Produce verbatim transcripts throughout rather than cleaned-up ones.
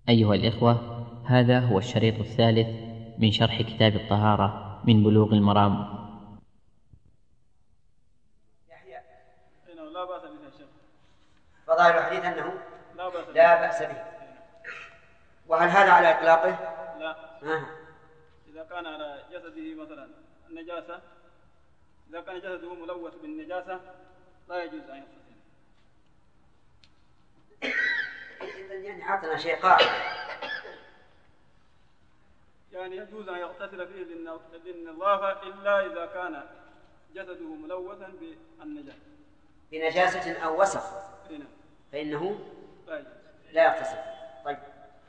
أيها الإخوة، هذا هو الشريط الثالث من شرح كتاب الطهارة من بلوغ المرام. لا بأس به يا شيخ. فظاهر الحديث أنه لا بأس به, لا بأس به. وهل هذا على إطلاقه؟ لا. آه. إذا كان على جسده مثلا النجاسة، إذا كان جسده ملوث بالنجاسة لا يجوز أن يغتسل. يعني أعطنا شيء قاعد. يعني يجوز أن يغتسل فيه للنظافة إلا إذا كان جسده ملوثا بالنجاسة بنجاسة أو وسخ هنا. فإنه طيب. لا يغتسل. طيب،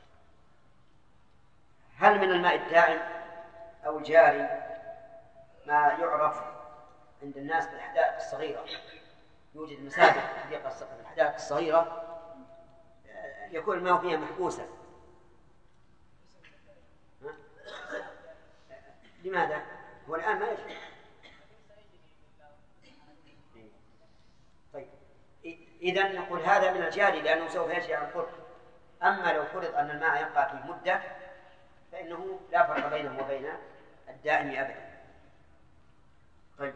هل من الماء الدائم أو الجاري ما يعرف عند الناس بالحدائق الصغيرة؟ يوجد مسابق في الحدائق الصغيرة يكون الماء فيها محبوسا. لماذا؟ هو الآن ما يجري. طيب، إذن نقول هذا من الجاري لأنه سوف يجري عن قرب. أما لو فرض أن الماء يبقى فيه مدة فإنه لا فرق بينه وبين الدائم أبدا. طيب،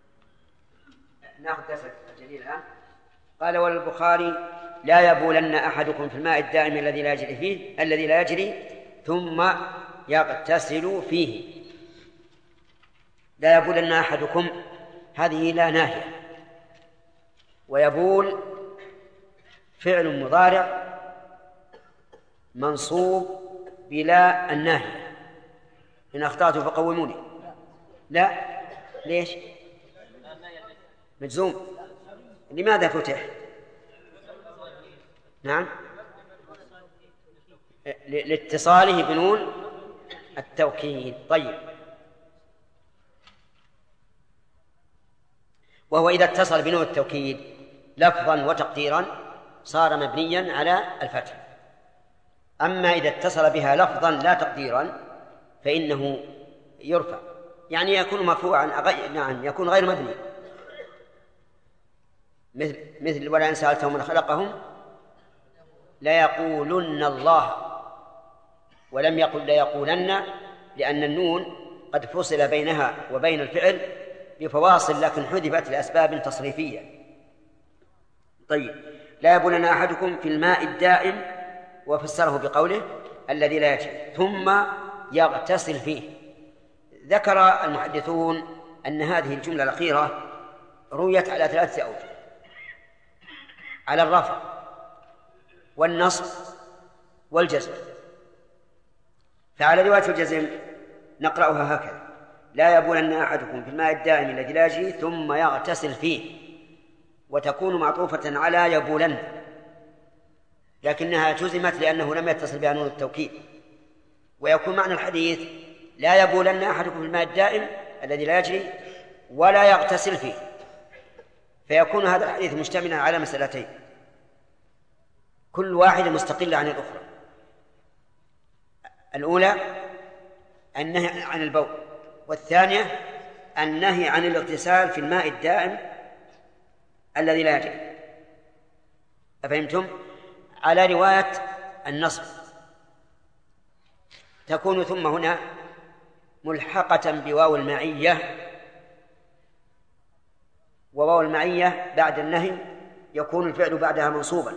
نأخذ درس الجليل الآن. قال: وللبخاري: لا يبولن أحدكم في الماء الدائم الذي لا يجري فيه الذي لا يجري ثم يغتسل فيه. لا يبولن أحدكم هذه لا ناهية، ويبول فعل مضارع منصوب بلا الناهية. إن أخطأت فقوموني. لا، ليش؟ مجزوم. لماذا فتح؟ نعم، لاتصاله بنون التوكيد. طيب، وهو إذا اتصل بنون التوكيد لفظا وتقديرا صار مبنيا على الفتح. أما إذا اتصل بها لفظا لا تقديرا فإنه يرفع، يعني يكون مرفوعا. نعم، يكون غير مبني، مثل مثل ولئن سألتهم من خلقهم ليقولن الله، ولم يقل ليقولن، لأن النون قد فصل بينها وبين الفعل بفواصل لكن حذفت لأسباب تصريفية. طيب، لا يبولن أحدكم في الماء الدائم، وفسره بقوله الذي لا يجري ثم يغتسل فيه. ذكر المحدثون أن هذه الجملة الأخيرة رويت على ثلاثة أوجه: على الرفع والنصب والجزم. فعلى رواية الجزم نقرأها هكذا: لا يبولن أحدكم في الماء الدائم الذي لا يجري ثم يغتسل فيه، وتكون معطوفة على يبولن، لكنها جزمت لأنه لم يتصل بها نون التوكيد. ويكون معنى الحديث: لا يبولن أحدكم في الماء الدائم الذي لا يجري ولا يغتسل فيه. فيكون هذا الحديث مشتملا على مسألتين، كل واحدة مستقلة عن الأخرى. الأولى النهي عن البول، والثانية النهي عن الاغتسال في الماء الدائم الذي لا يجري. أفهمتم؟ على رواية النصب تكون ثم هنا ملحقة بواو المعية، وواو المعية بعد النهي يكون الفعل بعدها منصوبا.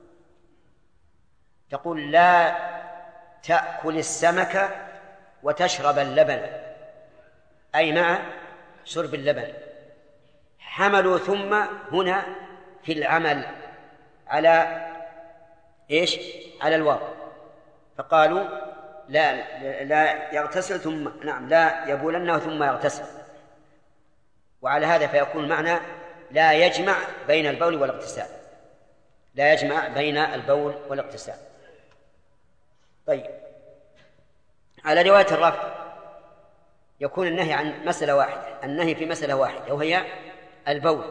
تقول: لا تأكل السمك وتشرب اللبن، أي مع شرب اللبن. حملوا ثم هنا في العمل على إيش؟ على الواو، فقالوا لا لا يغتسل ثم نعم لا يبولن ثم يغتسل. وعلى هذا فيكون معنى لا يجمع بين البول والاغتسال، لا يجمع بين البول والاغتسال. طيب، على رواية الرفع يكون النهي عن مسألة واحدة، النهي في مسألة واحدة وهي البول،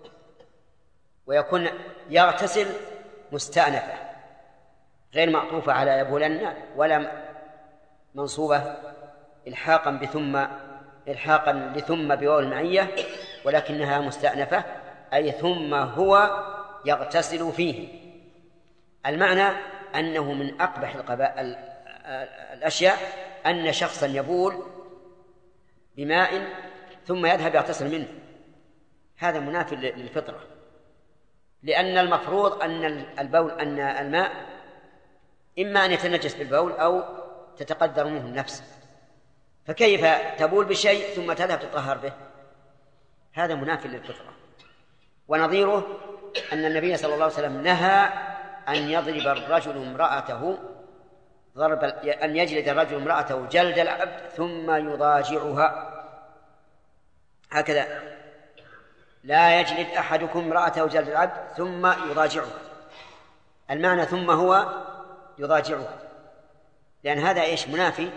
ويكون يغتسل مستأنفة غير معطوفة على يبولن ولا منصوبة إلحاقا بثم إلحاقا لثم بواو المعية، ولكنها مستأنفة، أي ثم هو يغتسل فيه. المعنى أنه من أقبح القباء الأشياء أن شخصا يبول بماء ثم يذهب يغتسل منه، هذا منافي للفطرة، لأن المفروض أن البول أن الماء إما أن يتنجس بالبول أو تتقدر منه النفس، فكيف تبول بشيء ثم تذهب تطهر به؟ هذا منافي للفطرة. ونظيره أن النبي صلى الله عليه وسلم نهى أن يضرب الرجل امرأته ضرب أن يجلد الرجل امرأته جلد العبد ثم يضاجعها، هكذا لا يجلد أحدكم امرأته جلد العبد ثم يضاجعها، المعنى ثم هو يضاجعها، لأن هذا إيش؟ منافي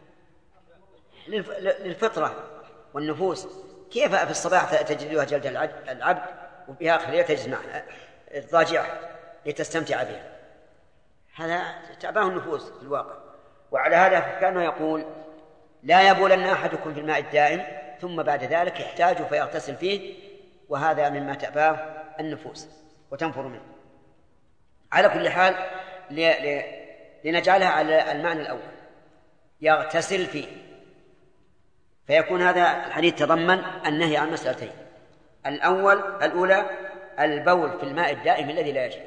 للفطرة والنفوس. كيف في الصباح تجلدها جلد العبد وفي آخر الليل تجلس معها تضاجعها لتستمتع بها؟ هذا تعباه النفوس في الواقع. وعلى هذا كانه يقول لا يبولن أحدكم في الماء الدائم ثم بعد ذلك يحتاج فيغتسل فيه، وهذا مما تعباه النفوس وتنفر منه. على كل حال لنجعلها على المعنى الأول، يغتسل فيه، فيكون هذا الحديث تضمن النهي عن مسألتين: الأول الأولى البول في الماء الدائم الذي لا يجري،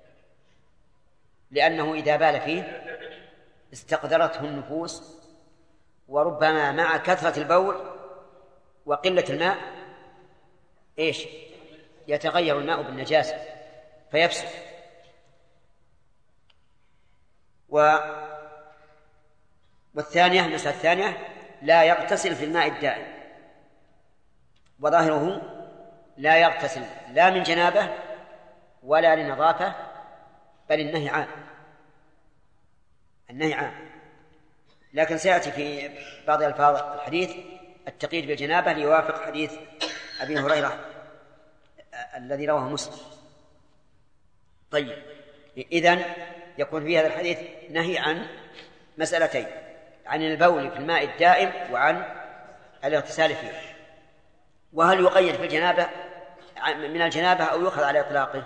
لأنه إذا بال فيه استقدرته النفوس، وربما مع كثرة البول وقلة الماء إيش؟ يتغير الماء بالنجاسة فيفسد. و... والثانية المسألة الثانية لا يغتسل في الماء الدائم، وظاهره لا يغتسل لا من جنابه ولا لنظافة، بل النهي عام، النهي عام. لكن سيأتي في بعض ألفاظ الحديث التقييد بالجنابة ليوافق حديث أبي هريرة الذي رواه مسلم. طيب، إذن يكون في هذا الحديث نهي عن مسألتين: عن البول في الماء الدائم وعن الاغتسال فيه. وهل يقيد في الجنابة من الجنابة أو يؤخذ على إطلاقه؟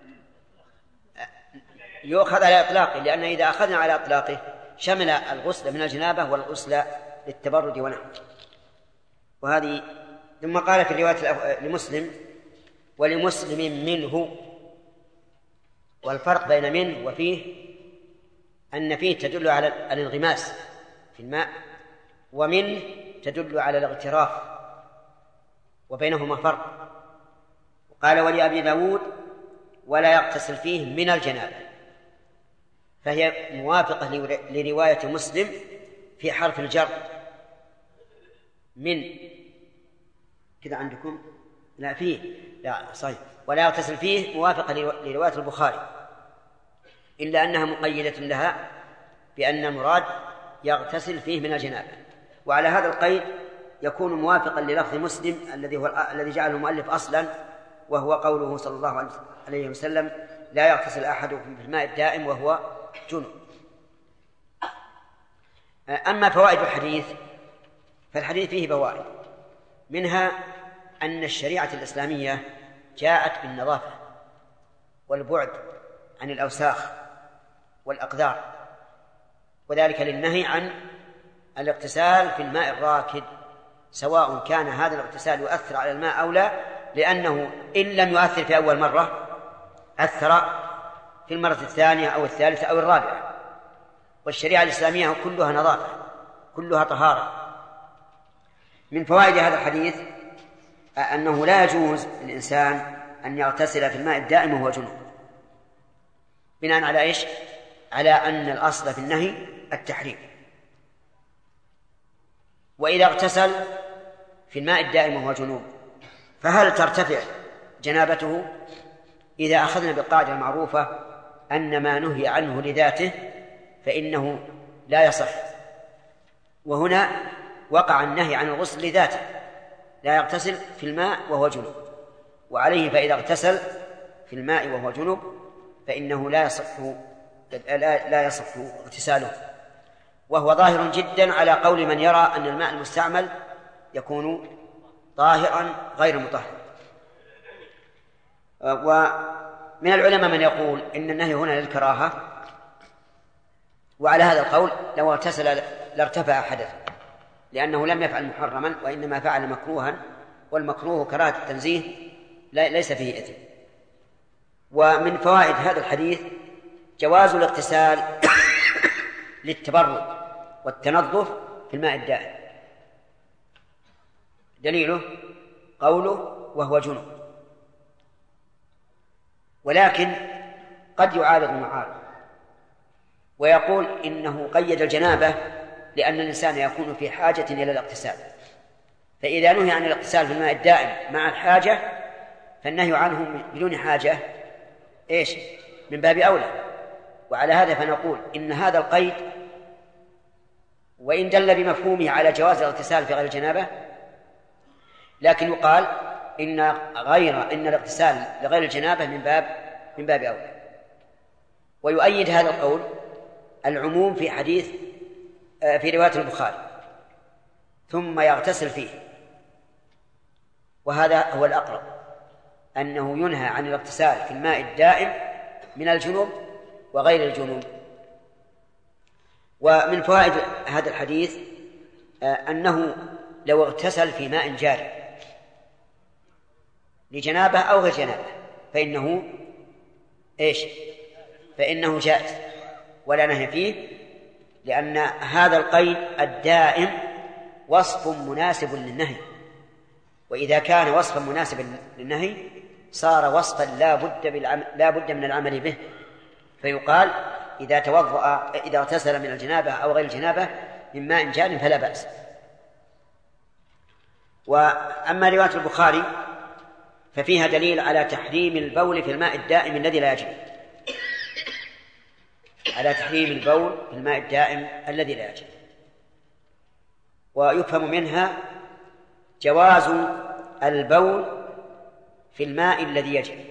يؤخذ على إطلاقه، لأن إذا أخذنا على إطلاقه شمل الغسل من الجنابة والغسل للتبرد ونحوه. وهذه ثم قال في الرواية لمسلم ولمسلم منه، والفرق بين منه وفيه أن فيه تدل على الانغماس في الماء، ومنه تدل على الاغتراف، وبينهما فرق. قال ولأبي داود ولا يغتسل فيه من الجنابة، فهي موافقة لرواية مسلم في حرف الجر من كذا عندكم، لا فيه، لا صحيح، ولا يغتسل فيه موافقة لرواية البخاري، إلا أنها مقيدة لها بأن المراد يغتسل فيه من الجنابة. وعلى هذا القيد يكون موافقا للفظ مسلم الذي هو الذي جعله المؤلف أصلا، وهو قوله صلى الله عليه وسلم لا يغتسل أحدكم في الماء الدائم وهو جنب. أما فوائد الحديث فالحديث فيه فوائد، منها أن الشريعة الإسلامية جاءت بالنظافة والبعد عن الأوساخ والأقذار، وذلك للنهي عن الاغتسال في الماء الراكد، سواء كان هذا الاغتسال يؤثر على الماء أو لا، لأنه إن لم يؤثر في أول مرة أثر في المرة الثانية أو الثالثة أو الرابعة. والشريعة الإسلامية كلها نظافة، كلها طهارة. من فوائد هذا الحديث أنه لا يجوز للإنسان أن يغتسل في الماء الدائم وهو جنوب، بناء على إيش؟ على أن الأصل في النهي التحريم. وإذا اغتسل في الماء الدائم وهو جنوب فهل ترتفع جنابته؟ إذا أخذنا بالقاعدة المعروفة أن ما نهي عنه لذاته فإنه لا يصح، وهنا وقع النهي عن الغسل لذاته، لا يغتسل في الماء وهو جنوب، وعليه فإذا اغتسل في الماء وهو جنوب فإنه لا يصح لا يصح اغتساله. وهو ظاهر جدا على قول من يرى أن الماء المستعمل يكون طاهرا غير مطهر. ومن العلماء من يقول إن النهي هنا للكراهة، وعلى هذا القول لو اغتسل لارتفع حدثه، لأنه لم يفعل محرما وإنما فعل مكروها، والمكروه كراهة التنزيه ليس فيه إثم. ومن فوائد هذا الحديث جواز الاغتسال للتبرد والتنظف في الماء الدائم، دليله قوله وهو جنب. ولكن قد يعارض المعارض ويقول إنه قيد الجنابة لأن الإنسان يكون في حاجة إلى الاغتسال، فإذا نهي عن الاغتسال في الماء الدائم مع الحاجة فالنهي عنه بدون حاجة إيش؟ من باب أولى. وعلى هذا فنقول إن هذا القيد وإن دل بمفهومه على جواز الاغتسال في غير الجنابة، لكن يقال إن غير إن الاغتسال لغير الجنابة من باب من باب أولى. ويؤيد هذا القول العموم في حديث في رواية البخاري ثم يغتسل فيه، وهذا هو الأقرب، أنه ينهى عن الاغتسال في الماء الدائم من الجنوب وغير الجنوب. ومن فوائد هذا الحديث أنه لو اغتسل في ماء جاري لجنابه أو غير جنابه فإنه إيش؟ فإنه جائز ولا نهي فيه، لأن هذا القيد الدائم وصف مناسب للنهي، وإذا كان وصفا مناسبا للنهي صار وصفا لا بد بالعمل لا بد من العمل به، فيقال إذا توضأ إذا اغتسل من الجنابة أو غير الجنابة من ماء جار فلا بأس. وأما رواية البخاري ففيها دليل على تحريم البول في الماء الدائم الذي لا يجري، على تحريم البول في الماء الدائم الذي لا يجري. ويفهم منها جواز البول في الماء الذي يجري،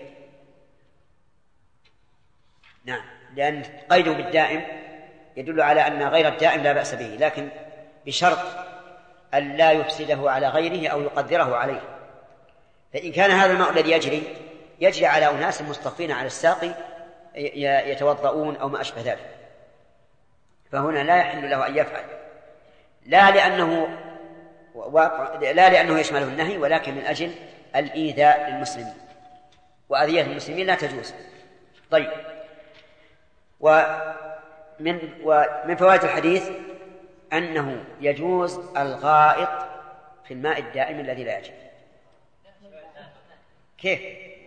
نعم، لأن قيده بالدائم يدل على أن غير الدائم لا بأس به، لكن بشرط أن لا يفسده على غيره أو يقدره عليه. فإن كان هذا الماء الذي يجري يجري على أناس مصطفين على الساقي يتوضؤون أو ما أشبه ذلك، فهنا لا يحل له أن يفعل، لا لأنه لا لأنه يشمله النهي، ولكن من أجل الإيذاء للمسلمين، وأذية المسلمين لا تجوز. طيب، ومن ومن فوائد الحديث أنه يجوز الغائط في الماء الدائم الذي لا يجري. كيف؟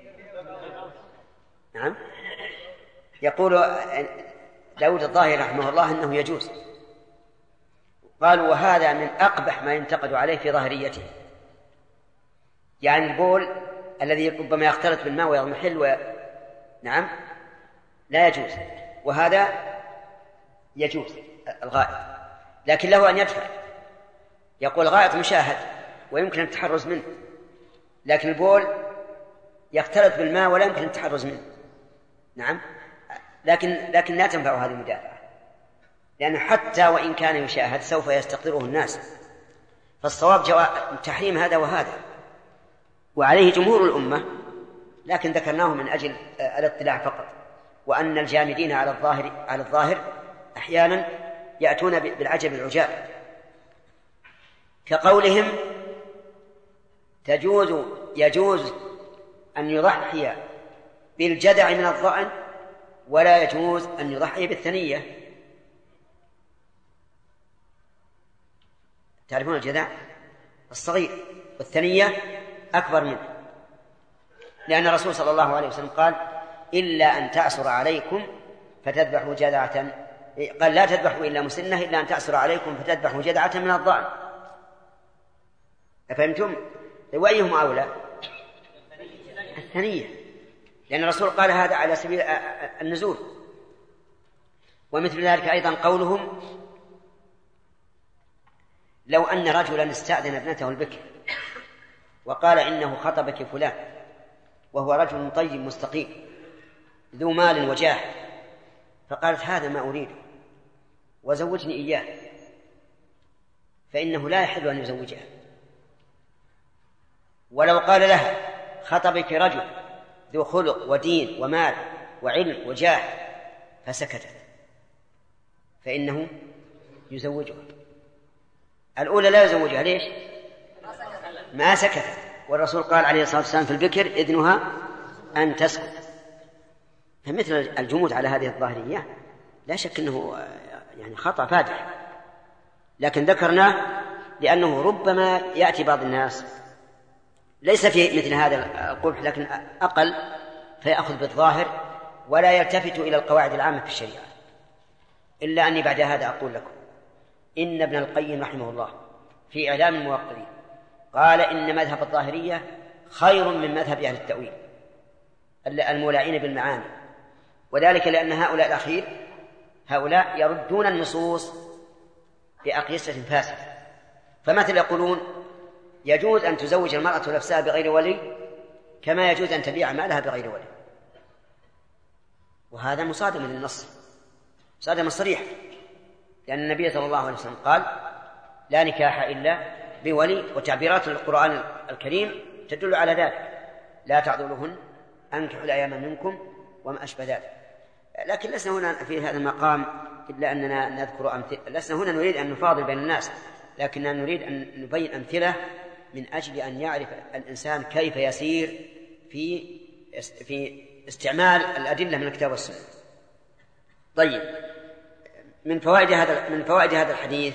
نعم، يقول داود الظاهري رحمه الله أنه يجوز. قالوا وهذا من أقبح ما ينتقد عليه في ظاهريته، يعني البول الذي ربما يختلط بالماء ويضمحل و... نعم لا يجوز، وهذا يجوز الغائط، لكن له أن يدفع. يقول الغائط مشاهد ويمكن التحرز منه، لكن البول يختلط بالماء ولا يمكن التحرز منه. نعم، لكن لكن لا تنفع هذه المدافعة، لأن حتى وإن كان يشاهد سوف يستقدره الناس، فالصواب جواء تحريم هذا وهذا، وعليه جمهور الأمة، لكن ذكرناه من أجل الاطلاع فقط، وأن الجامدين على الظاهر على الظاهر أحيانا يأتون بالعجب العجاب، كقولهم تجوز يجوز أن يضحي بالجدع من الضأن ولا يجوز أن يضحي بالثنية. تعرفون الجدع الصغير والثنية أكبر منه، لأن الرسول صلى الله عليه وسلم قال إلا أن تعسر عليكم فتذبحوا جدعة، قال لا تذبحوا إلا مسنة إلا أن تعسر عليكم فتذبحوا جدعة من الضأن. أفهمتم؟ وأيهم أولى؟ الثنية، لأن الرسول قال هذا على سبيل النزول. ومثل ذلك أيضا قولهم لو أن رجلا استأذن ابنته البكر وقال إنه خطبك فلان وهو رجل طيب مستقيم ذو مال وجاه، فقالت هذا ما أريده وزوجني إياه، فإنه لا يحل أن يزوجها. ولو قال لها خطبك رجل ذو خلق ودين ومال وعلم وجاه فسكتت، فإنه يزوجها. الأولى لا يزوجها، ليش؟ ما سكت، والرسول قال عليه الصلاة والسلام في البكر إذنها أن تسكت. فمثل الجمود على هذه الظاهرية لا شك أنه يعني خطأ فادح، لكن ذكرناه لأنه ربما يأتي بعض الناس ليس في مثل هذا القبح لكن أقل، فيأخذ بالظاهر ولا يلتفت إلى القواعد العامة في الشريعة. إلا أني بعد هذا أقول لكم إن ابن القيم رحمه الله في إعلام الموقرين قال إن مذهب الظاهرية خير من مذهب أهل التأويل المولعين بالمعاني، وذلك لأن هؤلاء الأخير هؤلاء يردون النصوص بأقيسة فاسدة. فمثل يقولون يجوز أن تزوج المرأة نفسها بغير ولي كما يجوز أن تبيع مالها بغير ولي، وهذا مصادم للنص، مصادم صريح، لأن النبي صلى الله عليه وسلم قال لا نكاح إلا بولي، وتعبيرات القرآن الكريم تدل على ذلك، لا تعضلوهن أنكحوا الأيام منكم وما أشبه ذلك. لكن لسنا هنا في هذا المقام إلا أننا نذكر أمثلة، لسنا هنا نريد أن نفاضل بين الناس، لكننا نريد أن نبين أمثلة من أجل أن يعرف الإنسان كيف يسير في في استعمال الأدلة من الكتاب والسنة. طيب، من فوائد هذا من فوائد هذا الحديث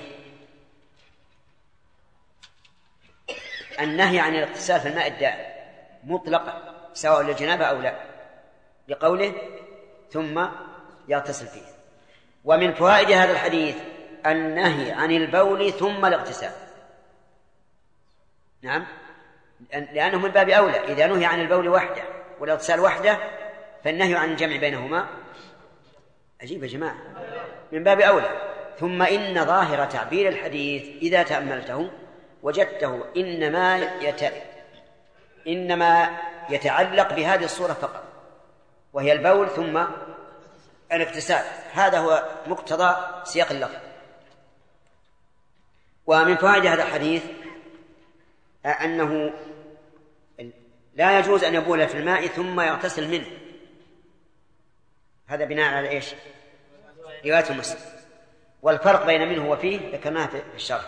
النهي عن الاغتسال في الماء الدائم مطلقا سواء للجنابة أو لا، لقوله ثم يغتسل فيه. ومن فوائد هذا الحديث النهي عن البول ثم الاغتسال، نعم، لأنه من باب أولى. إذا نهي عن البول وحده والاغتسال وحده فالنهي عن الجمع بينهما عجيب يا جماعة، من باب أولى. ثم إن ظاهر تعبير الحديث إذا تأملته وجدته إنما يت... إنما يتعلق بهذه الصورة فقط، وهي البول ثم الاغتسال، هذا هو مقتضى سياق اللفظ. ومن فوائد هذا الحديث أنه لا يجوز أن يبول في الماء ثم يغتسل منه، هذا بناء على إيش؟ رواية مسلم. والفرق بين منه وفيه ذكرناه في الشرح.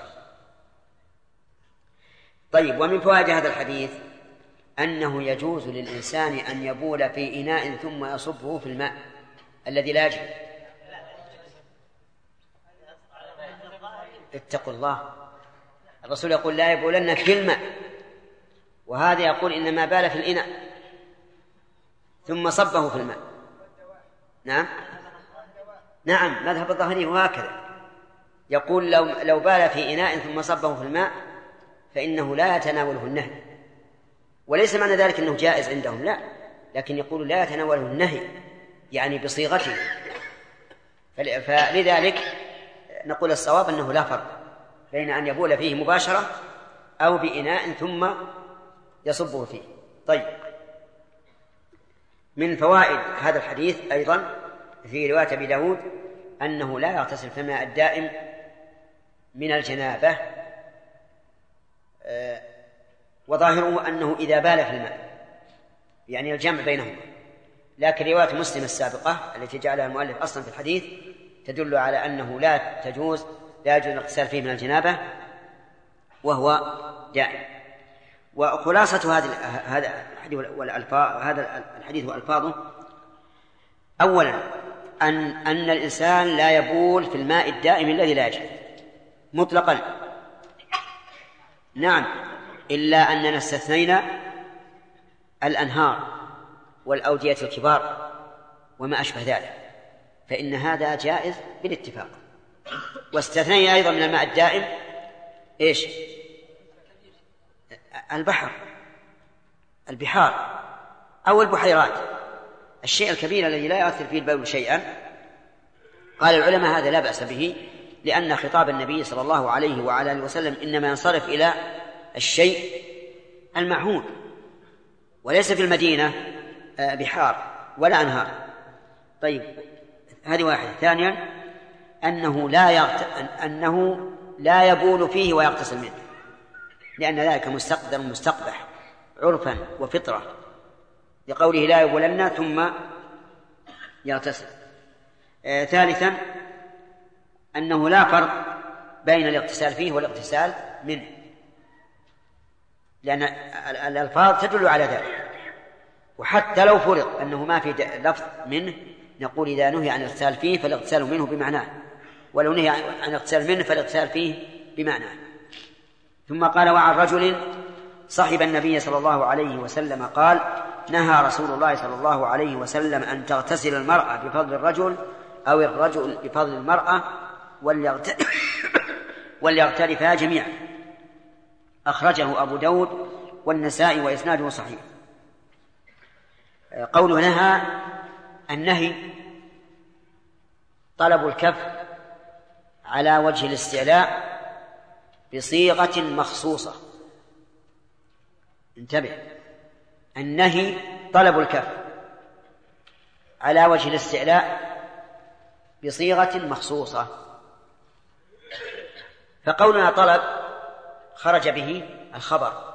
طيب، ومن فوائد هذا الحديث أنه يجوز للإنسان أن يبول في إناء ثم يصبه في الماء الذي لا يجري. اتقوا الله، الرسول يقول لا يبولن في الماء، وهذا يقول إنما بال في الإناء ثم صبه في الماء. نعم نعم مذهب الظاهري وهكذا يقول لو, لو بال في إناء ثم صبه في الماء فإنه لا يتناوله النهي، وليس معنى ذلك أنه جائز عندهم، لا، لكن يقول لا يتناوله النهي يعني بصيغته. فلذلك نقول الصواب أنه لا فرق بين أن يبول فيه مباشرة أو بإناء ثم يصبه فيه. طيب، من فوائد هذا الحديث أيضا في رواية أبي داود أنه لا يغتسل في الماء الدائم من الجنابة، وظاهره أنه إذا بال في الماء، يعني الجمع بينهما. لكن رواية مسلم السابقة التي جعلها المؤلف أصلا في الحديث تدل على أنه لا تجوز لا يجوز الاغتسال فيه من الجنابة وهو دائم. وخلاصة هذا هذا الحديث والألفاظ هذا الحديث وألفاظه: أولا أن أن الإنسان لا يبول في الماء الدائم الذي لا يجري مطلقا، نعم، إلا أننا استثنينا الأنهار والأودية الكبار وما أشبه ذلك، فإن هذا جائز بالاتفاق. واستثنينا أيضا من الماء الدائم إيش؟ البحر، البحار أو البحيرات، الشيء الكبير الذي لا يؤثر فيه البول شيئا. قال العلماء هذا لا بأس به، لأن خطاب النبي صلى الله عليه وعلى آله وسلم إنما ينصرف إلى الشيء المعهود، وليس في المدينة بحار ولا أنهار. طيب، هذه واحدة. ثانيا أنه لا يغت... أنه لا يبول فيه ويغتسل منه، لأن ذلك مستقدر مستقبح عرفا وفطرة، لقوله لا يبولن ثم يغتسل. آه ثالثا أنه لا فرق بين الاغتسال فيه والاغتسال منه، لأن الألفاظ تدل على ذلك. وحتى لو فرض أنه ما في لفظ منه نقول إذا نهي عن الاغتسال فيه فالاغتسال منه بمعناه، ولو نهي عن الاغتسال منه فالاغتسال فيه بمعناه. ثم قال: وعن رجل صحب النبي صلى الله عليه وسلم قال: نهى رسول الله صلى الله عليه وسلم أن تغتسل المرأة بفضل الرجل أو الرجل بفضل المرأة وليغترفا جميعا. أخرجه أبو داود والنسائي وإسناده صحيح. قوله نهى، النهي طلب الكف على وجه الاستعلاء بصيغة مخصوصة. انتبه، النهي طلب الكف على وجه الاستعلاء بصيغة مخصوصة. فقولنا طلب خرج به الخبر،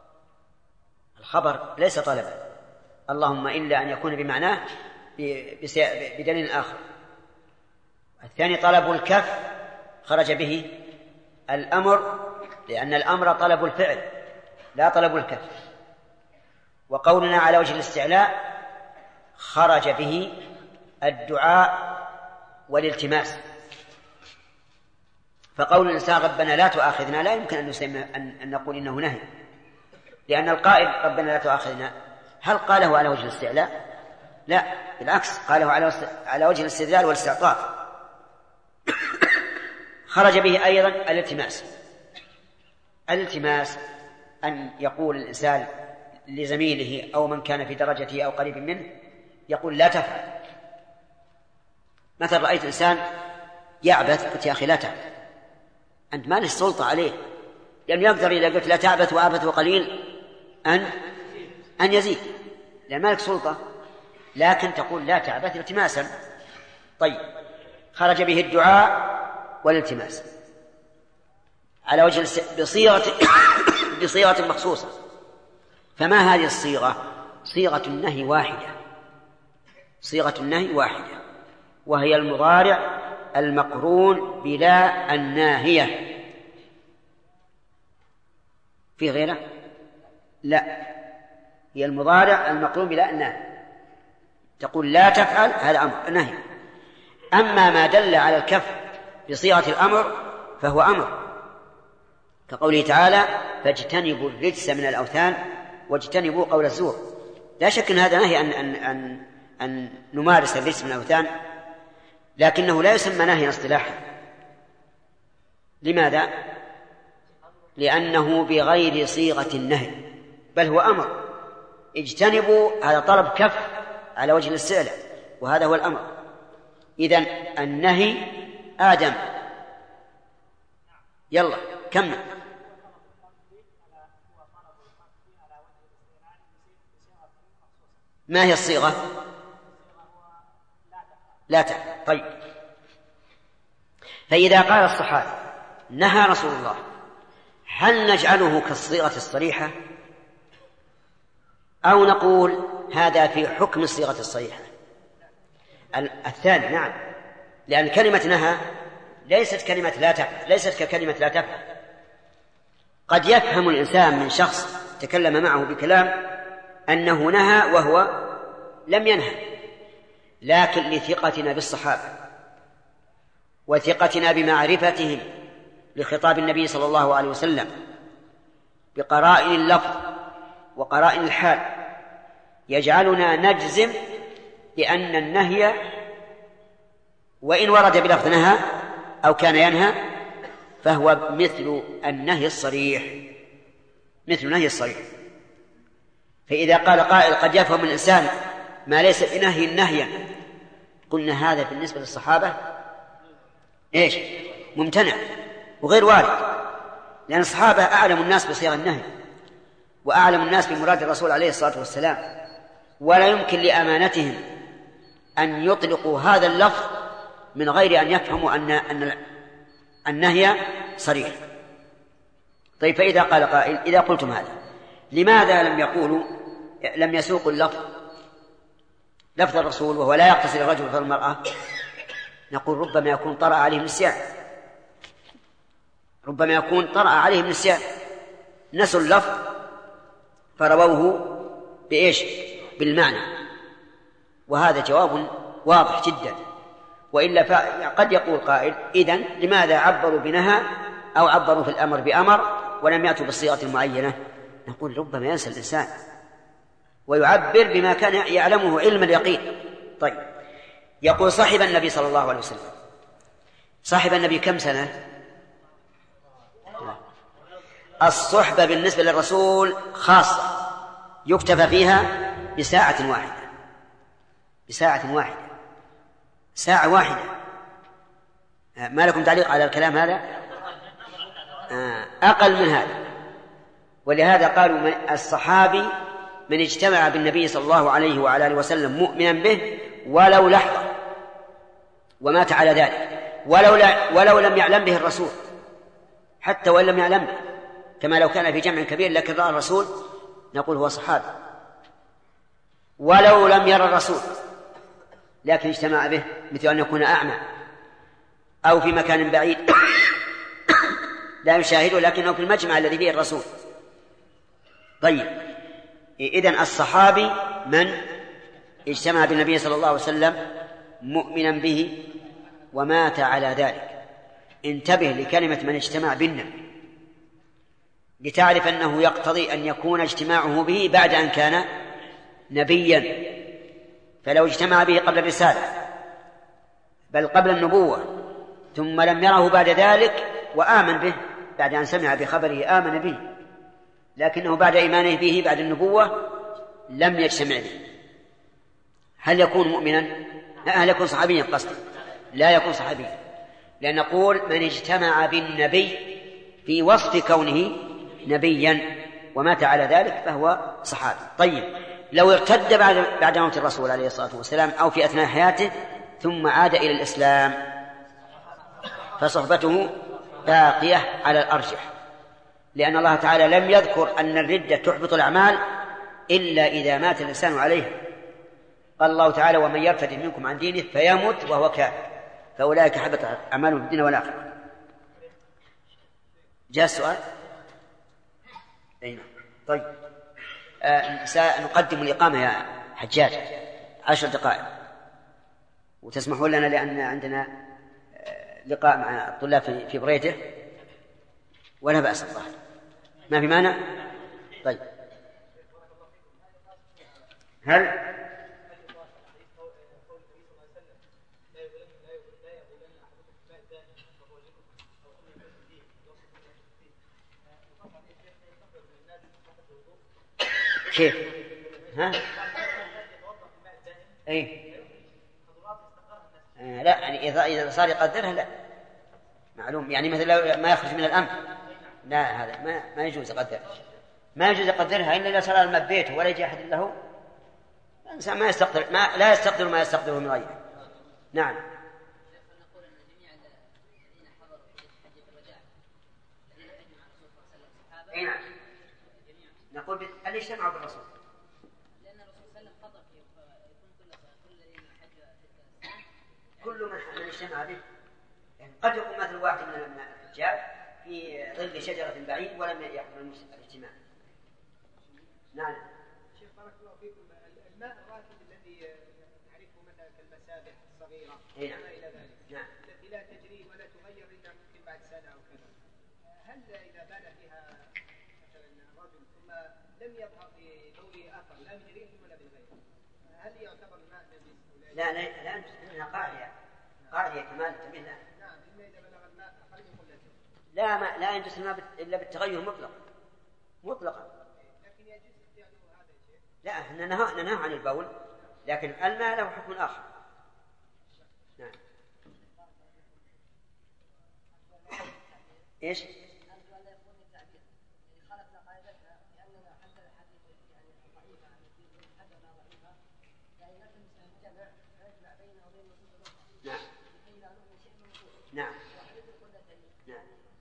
الخبر ليس طلبا، اللهم إلا أن يكون بمعناه بدليل آخر. الثاني طلب الكف خرج به الأمر، لأن الأمر طلب الفعل لا طلب الكف. وقولنا على وجه الاستعلاء خرج به الدعاء والالتماس. فقول الإنسان ربنا لا تؤاخذنا لا يمكن أن, نسمى أن نقول إنه نهي، لأن القائل ربنا لا تؤاخذنا هل قاله على وجه الاستعلاء؟ لا، بالعكس قاله على وجه الاستدلال والاستعطاف. خرج به أيضا الالتماس. الالتماس أن يقول الإنسان لزميله أو من كان في درجته أو قريب منه، يقول لا تفعل. مثلا رأيت إنسان يعبث، قلت يا أخي لا تعبث، أنت ما لك سلطة عليه، لأنه يقدر إذا قلت لا تعبث وآبث قليل أن أن يزيد، لأن ما لك سلطة، لكن تقول لا تعبث التماسا. طيب، خرج به الدعاء والالتماس على وجه بصيغة بصيغة مخصوصة. فما هذه الصيغة؟ صيغة النهي واحدة، صيغة النهي واحدة، وهي المضارع المقرون بلا الناهية. في غيره؟ لا، هي المضارع المقرون بلا الناهية. تقول لا تفعل، هذا أمر نهي. أما ما دل على الكف بصيغة الأمر فهو أمر، كقوله تعالى فاجتنبوا الرجس من الأوثان واجتنبوا قول الزور. لا شك أن هذا نهي أن, أن, أن, أن نمارس الرجس من الأوثان، لكنه لا يسمى نهيا اصطلاحا. لماذا؟ لأنه بغير صيغة النهي، بل هو أمر. اجتنبوا هذا طلب كف على وجه الاستعلاء، وهذا هو الأمر. إذن النهي آدم. يلا كمل. ما هي الصيغة؟ لا تعلم. طيب، فإذا قال الصحابي نهى رسول الله، هل نجعله كالصيغة الصريحة أو نقول هذا في حكم الصيغة الصريحة؟ الثاني، نعم، لأن كلمة نهى ليست كلمة لا تفعل، ليست ككلمة لا تفعل. قد يفهم الإنسان من شخص تكلم معه بكلام أنه نهى وهو لم ينهى، لكن لثقتنا بالصحابة وثقتنا بمعرفتهم لخطاب النبي صلى الله عليه وسلم بقرائن اللفظ وقرائن الحال يجعلنا نجزم بأن النهي وإن ورد بلفظ نهى أو كان ينهى فهو مثل النهي الصريح، مثل النهي الصريح. فإذا قال قائل قد يفهم الإنسان ما ليس بنهي نهيا، قلنا هذا بالنسبة للصحابة إيش؟ ممتنع وغير وارد، لأن الصحابة أعلم الناس بصيغ النهي وأعلم الناس بمراد الرسول عليه الصلاة والسلام، ولا يمكن لأمانتهم أن يطلقوا هذا اللفظ من غير أن يفهموا أن أن النهي صريح. طيب، فإذا قال قائل إذا قلتم هذا لماذا لم يقولوا لم يسوقوا اللفظ لفظ الرسول وهو لا يقتصر الرجل في المرأة؟ نقول ربما يكون طرأ عليهم نسيان، ربما يكون طرأ عليهم نسيان، نسوا اللفظ فرووه بإيش؟ بالمعنى، وهذا جواب واضح جدا. وإلا قد يقول قائل إذن لماذا عبروا بنهى أو عبروا في الأمر بأمر ولم يأتوا بالصيغة المعينة؟ نقول ربما ينسى الإنسان ويعبر بما كان يعلمه علم اليقين. طيب، يقول صاحب النبي صلى الله عليه وسلم، صاحب النبي كم سنة؟ الصحبة بالنسبة للرسول خاصة يكتفى فيها بساعة واحدة، بساعة واحدة، ساعة واحدة. ما لكم تعليق على الكلام هذا؟ أقل من هذا. ولهذا قالوا الصحابي من اجتمع بالنبي صلى الله عليه وعلى آله وسلم مؤمنا به ولو لحظة ومات على ذلك، ولو, ولو لم يعلم به الرسول، حتى وإن لم يعلم به، كما لو كان في جمع كبير لكن رأى الرسول نقول هو صحابي. ولو لم يرى الرسول لكن اجتمع به، مثل أن يكون أعمى أو في مكان بعيد لا يشاهده لكنه في المجمع الذي فيه الرسول. طيب، إذن الصحابي من اجتمع بالنبي صلى الله عليه وسلم مؤمنا به ومات على ذلك. انتبه لكلمة من اجتمع بالنبي لتعرف أنه يقتضي أن يكون اجتماعه به بعد أن كان نبيا، فلو اجتمع به قبل الرسالة بل قبل النبوة ثم لم يره بعد ذلك وآمن به بعد أن سمع بخبره آمن به، لكنه بعد إيمانه به بعد النبوة لم يجتمع به، هل يكون مؤمنا؟ هل يكون صحابيا؟ قصدي لا يكون صحابيا، لأن نقول من اجتمع بالنبي في وصف كونه نبيا ومات على ذلك فهو صحابي. طيب، لو ارتد بعد بعد موت الرسول عليه الصلاة والسلام أو في أثناء حياته ثم عاد إلى الإسلام فصحبته باقية على الأرجح، لأن الله تعالى لم يذكر أن الردة تحبط الأعمال إلا إذا مات الإنسان عليه. قال الله تعالى ومن يرتد منكم عن دينه فيمت وهو كافر فأولئك حبطت أعمالهم في الدنيا والآخرة. جاء السؤال؟ أين؟ طيب، آه سنقدم الإقامة يا حجاج عشر دقائق وتسمحوا لنا لأن عندنا آه لقاء مع الطلاب في, في بريته ولا بأس الظاهر، ما في مانع. طيب، هل كيف؟ ها؟ أي؟ آه لا، يعني إذا إذا صار يقدرها لا معلوم، يعني مثل لو ما يخرج من الأمر لا، هذا ما ما يجوز يقدر، ما يجوز يقدرها إلا إذا صار الماء ببيته ولا يجي أحد له. الإنسان ما يستقدر، ما لا يستقدر ما يستقدره من غيره. نعم. أي نعم. نقول هل اجتمعوا بالرسول؟ لأن الرسول صلى الله عليه وسلم فضل فيه يكون كل كل الذين حج كل من اجتمع به، يعني قد يكون مثل واحد من الحجاج في ظل شجرة بعيد ولم يحضر الاجتماع. نعم. شيخ بارك الله فيكم، الماء الراكد الذي نعرفه مثلا كالمسابح الصغيرة وما إلى ذلك، نعم، التي لا تجري ولا تغير إلا ممكن بعد سنة أو كذا، هل إذا بال فيها مثلا رجل ثم لم يظهر بضوء آخر لا بجريء ولا بالغير، هل يعتبر الماء نجس؟ لا لا لا، إنها قاعدة قاعدة كمال تميل. نعم، إلا إذا بلغ الماء أقل من قلته. لا ما لا ينجس الماء إلا بالتغير مطلقا مطلقا. لكن يجوز فعله هذا الشيء. لا، احنا نهى نهى عن البول، لكن الماء له حكم آخر. نعم. إيش؟ نعم. نعم. نعم.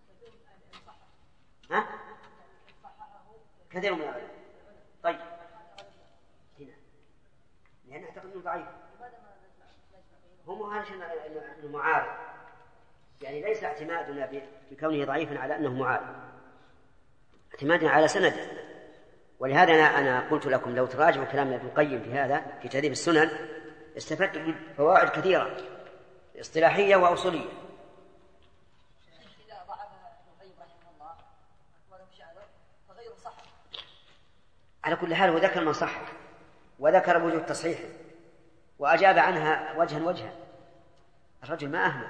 ها؟ كثير من العلماء. طيب، هنا لأن أعتقد أنه ضعيف. هم هذا أنه معارض، يعني ليس اعتمادنا بكونه ضعيفا على أنه معارض، اعتمادنا على سند. ولهذا أنا, أنا قلت لكم لو تراجعوا كلام ابن القيم في هذا في تهذيب السنن استفدت فوائد كثيرة اصطلاحية وأصولية. إذا ضعف ابن القيم رحمه الله ولو شعر فغيره صح. على كل حال وذكر من صح وذكر وجود تصحيح وأجاب عنها وجها وجها. الرجل ما أهمل،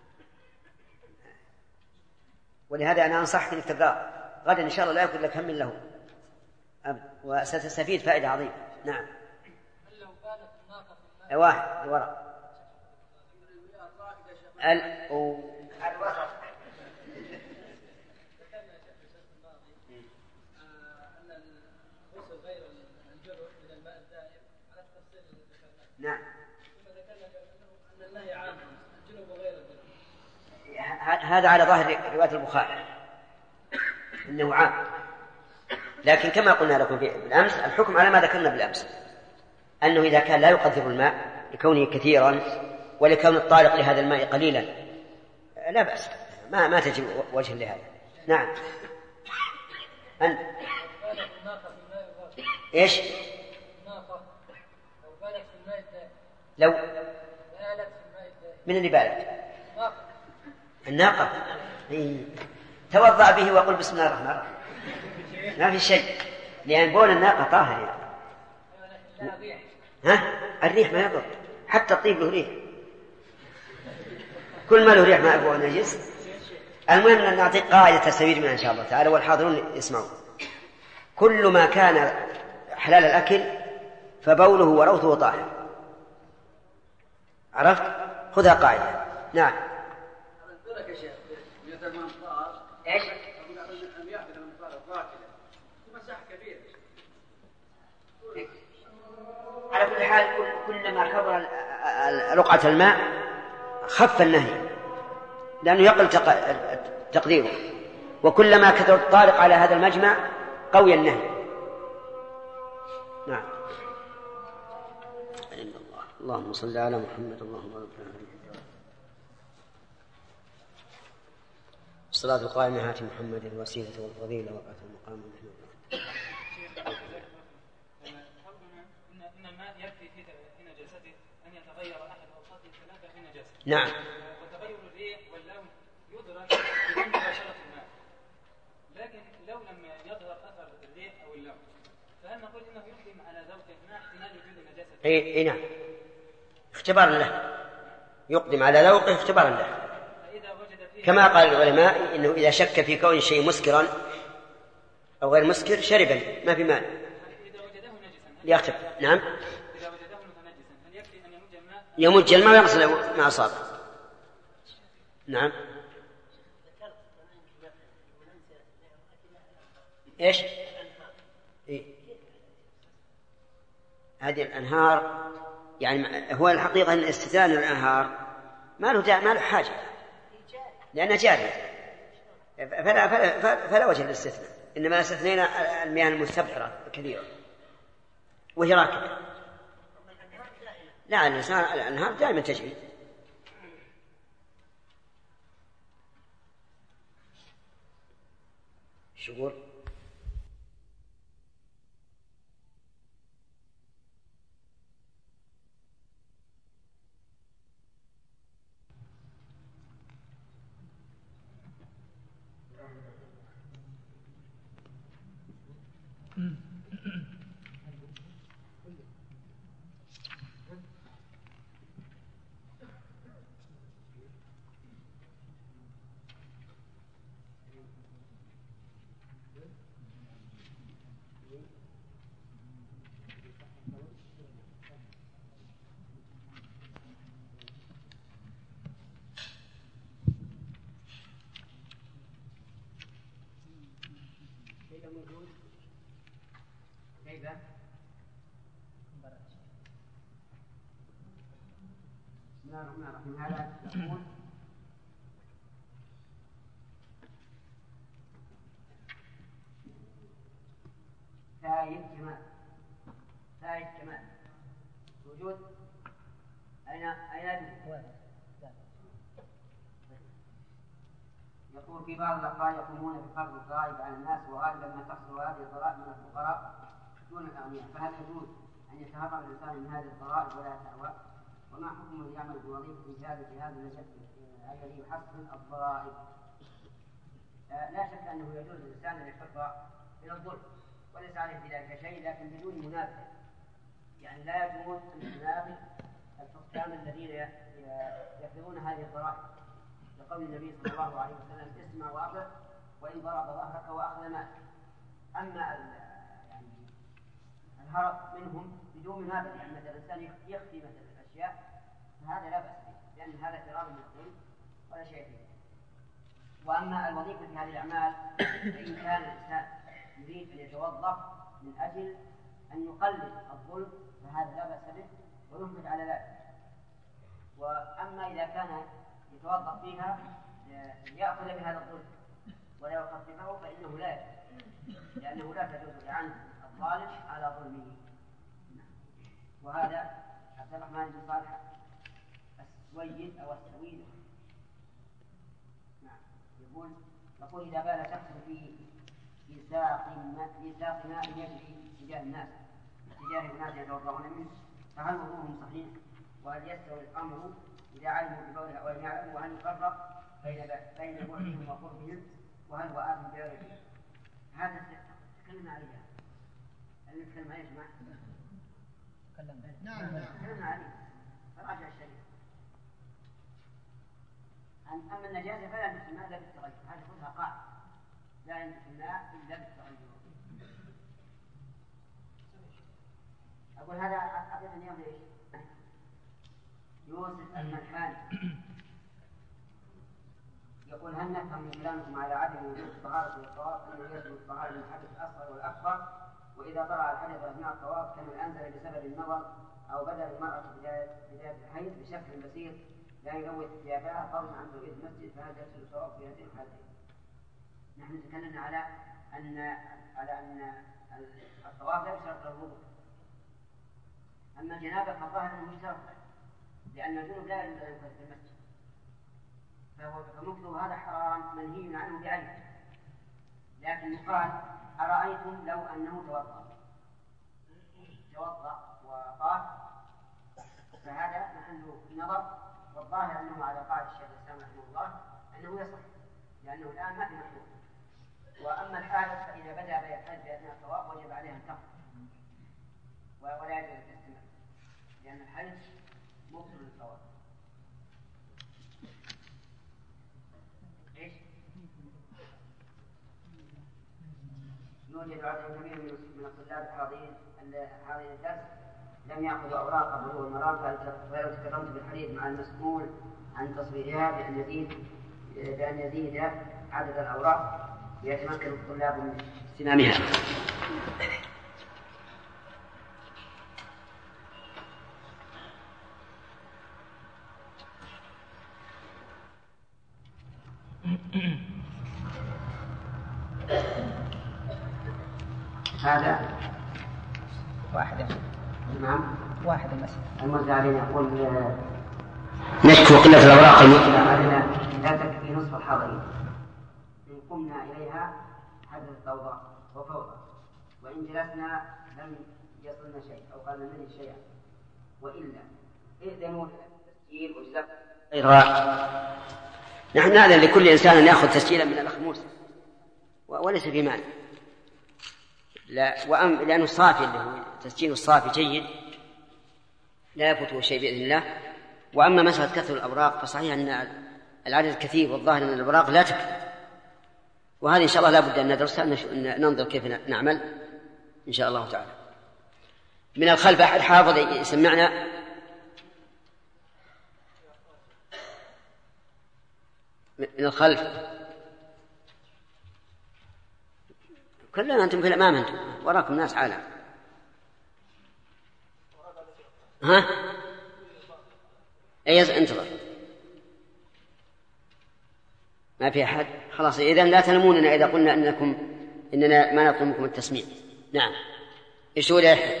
ولهذا أنا أنصحك أنك تقرأ غدا إن شاء الله لا يكون لك هم له وستستفيد فائدة عظيمة. نعم. واحد وراء ال و الوسط. نعم. هذا على ظاهر رواية البخاري إنه عام، لكن كما قلنا لكم بالأمس الحكم على ما ذكرنا بالأمس أنه إذا كان لا يقدر الماء لكونه كثيرا ولكون الطارق لهذا الماء قليلا لا بأس، ما ما تجب وجه لهذا. نعم. أنت إيش؟ لو من اللي بالك؟ الناقة. توضأ به وقل بسم الله الرحمن الرحيم، ما في شيء، لأن بول الناقة طاهر. يعني. ها؟ الريح ما يضر، حتى الطيب له ريح، كل ما له ريح ما هو نجس. المهم أن نعطيك قاعدة تستفيد منها إن شاء الله تعالى والحاضرون يسمعون. كل ما كان حلال الأكل فبوله وروثه طاهر. عرفت؟ خذها قاعدة. نعم. إيش؟ على كل حال كلما كبر رقعة الماء خف النهي لأنه يقل تقديره، وكلما كثر الطارق على هذا المجمع قوي النهي. نعم. الله. اللهم صل على محمد. اللهم بارك على الصلاة القائمة هات محمد الوسيلة والفضيلة وقت المقام محمد. نعم. وتغير الريح واللون يدرك بدون مباشرة الماء، لكن لو لم يظهر أثر الريح أو اللون فهل نقول إنه يقدم على ذوق الماء احتمال وجود النجاسة؟ إيه إيه نعم، اختبار له، يقدم على ذوقه اختبارا له، كما قال العلماء إنه إذا شك في كون شيء مسكرا أو غير مسكر شربا ما في مانع ليختبر. نعم. يمج الماء ويغسل مع أصابه. نعم. إيش؟ إيه؟ هذه الأنهار يعني هو الحقيقة أن استثناء الأنهار ما له ما له حاجة لأنها جارية، فلا, فلا, فلا وجه للاستثناء، إنما استثنينا المياه المستبحرة الكثيرة وهي راكبة. لا، الأنهار دائما تجري. شغول. ثايد كمال ثايد كمال وجود أين أين يقول في بعض الأخبار يقومون بفرض الضرائب على الناس وغالبا ما تحصل هذه الضرائب من الفقراء دون الأغنياء، فهل يجوز أن يتهرب الإنسان من هذه الضرائب ولا يتأوى؟ وما حكم من يعمل بوظيفة زيادة هذا الذي يحصل الضرائب؟ لا شك أنه يجوز للإنسان أن يحر من الظلم وليس عليه بذلك شيء، لكن بدون منافع. يعني لا يجوز أن ينافع الحكام الذين يفرضون هذه الضرائب، لقول النبي صلى الله عليه وسلم: اسمع وأطع وإن ضرب ظهرك وأخذ مالك. أما يعني الهرب منهم بدون منافع، يعني مثلا الإنسان يخفي مثلا الأشياء، فهذا لا بأس به، لأن هذا فرار من الظلم ولا شيء فيه. وأما الوظيفة في هذه الأعمال فإن كان الإنسان يريد أن يتوظف من أجل أن يقلل الظلم فهذا لا بأس به وينفق على ذلك. وأما إذا كان يتوظف فيها ليأخذ بهذا الظلم ولا يخففه فإنه لا يجوز، لأنه لا تجوز إعانة الظالم على ظلمه. وهذا عبد الرحمن بن صالح السويد أو السويد يقول يقول إذا بال شخص في في ساق في ساق ماء يجري تجاه الناس تجاه الناس يتوضؤون منه، فهل وضوءهم صحيح؟ وهل يستوي الأمر إذا علموا بقولها ولم يعلموا؟ وهل يفرق بين بين بعدهم وقربهم؟ وهل هو آثم بغيره؟ هذا تكلمنا عليه. هل نتكلم عليه يا جماعة؟ تكلمنا. نعم تكلمنا عليه. فراجع الشريف. أما النجاسة فلا ينبت الماء إلا بالتغير، هذه كلها قاعدة، لا ينبت الماء إلا بالتغير. أقول هذا أعطينا اليوم ليش؟ يوسف الملحاني يقول: هل نفهم من كلامكم على عدم وجود الطهارة للطواف أنه يجب الطهارة من الحدث الأصغر والأكبر، وإذا طلع الحدث أثناء الطواف كمن أنزل بسبب النظر أو بدأ المرأة بداية الحيض بشكل بسيط لا يلوث ثيابها فضلا عن توقيت المسجد، فهذا يحصل الصواب في هذه الحالتين. نحن تكلمنا على أن على أن الطواف لا يشترط له الوضوء، أما الجنابة فالظاهر أنه يشترط، لأن الجنوب لا يجوز أن يدخل في المسجد، فهو فمثله هذا حرام منهي عنه بعينه. لكن يقال: أرأيتم لو أنه توضأ توضأ وطاف، فهذا محل نظر، والظاهر أنه على قاعدة الشيخ الإسلام رحمه الله أنه يصح، لأنه الآن ما في محلول. وأما الحادث فإذا بدأ بيتحدث بأثناء الطواف وجب عليها الكفر ولا يجوز الاستمرار، لأن الحدث مبطل للطواف. إيش؟ يوجد عدد كبير من الطلاب الحاضرين حاضرين الدرس لم يأخذوا أوراق بلوغ المرام، فلو تكرمت بالحديث مع المسؤول عن تصويرها بأن يزيد بأن يزيد عدد الأوراق ليتمكن الطلاب من استلامها. هذا واحدة. نعم واحد المسجد. المزارعين يقول: نشكو قلة الأوراق المطلقة علينا لا تكفي نصف الحاضرين، إن قمنا إليها حدث الضوضاء وفوضى، وإن جلسنا لم يصلنا شيء أو قال منه شيئا، وإلا إذنوا للتسجيل وجزاكم. نحن نعلم لكل إنسان أن يأخذ تسجيلا من الأخ موسى وليس في معنى، لا وأم لأنه صافي، اللي هو تسجيل الصافي جيد لا يفوته شيء بإذن الله. وأما مسألة كثر الأوراق فصحيح أن العدد كثير، والظاهر أن الأوراق لا تكفي، وهذه إن شاء الله لا بد أن ندرسها، ننظر كيف نعمل إن شاء الله تعالى. من الخلف أحد حافظ يسمعنا؟ من الخلف كلنا أنتم في الأمام، أنتم وراكم ناس عالم. ها أي انتظر، ما في أحد، خلاص. إذن لا تلموننا إذا قلنا أنكم إننا ما نطلب منكم التسميع. نعم إيش هو يحيى؟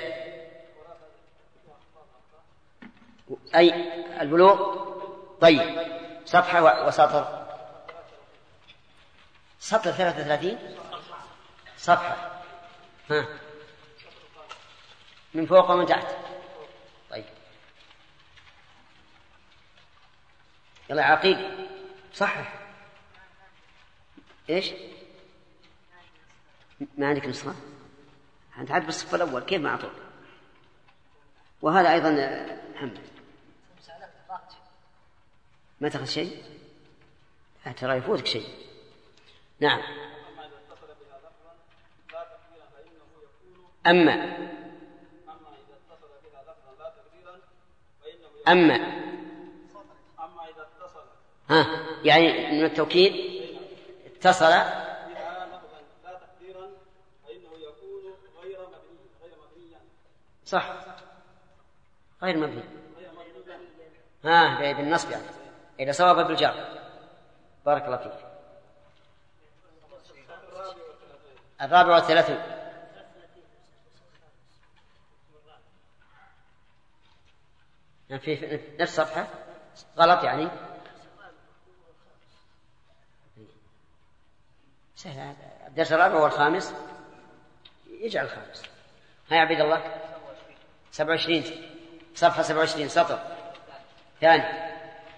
أي البلوغ. طيب صفحة وسطر. سطر ثلاثة وثلاثين صفحة. ها من فوق ومن تحت. طيب يلا عقيل صحح. إيش ما عندك نسخة؟ أنت عاد بالصف الأول كيف ما أعطوك؟ وهذا أيضا محمد ما تأخذ شيء؟ ترى يفوتك شيء. نعم. أما أما ها يعني من التوكيد اتصل صح غير مبني. ها بالنصب يعني إذا صواب بالجر. بارك الله فيك. الرابع والثلاثون في نفس صفحة غلط يعني سهل. الدرس الرابع والخامس يجعل الخامس. هيا عبد الله سبعة وعشرين صفحة سبعة وعشرين سطر ثاني.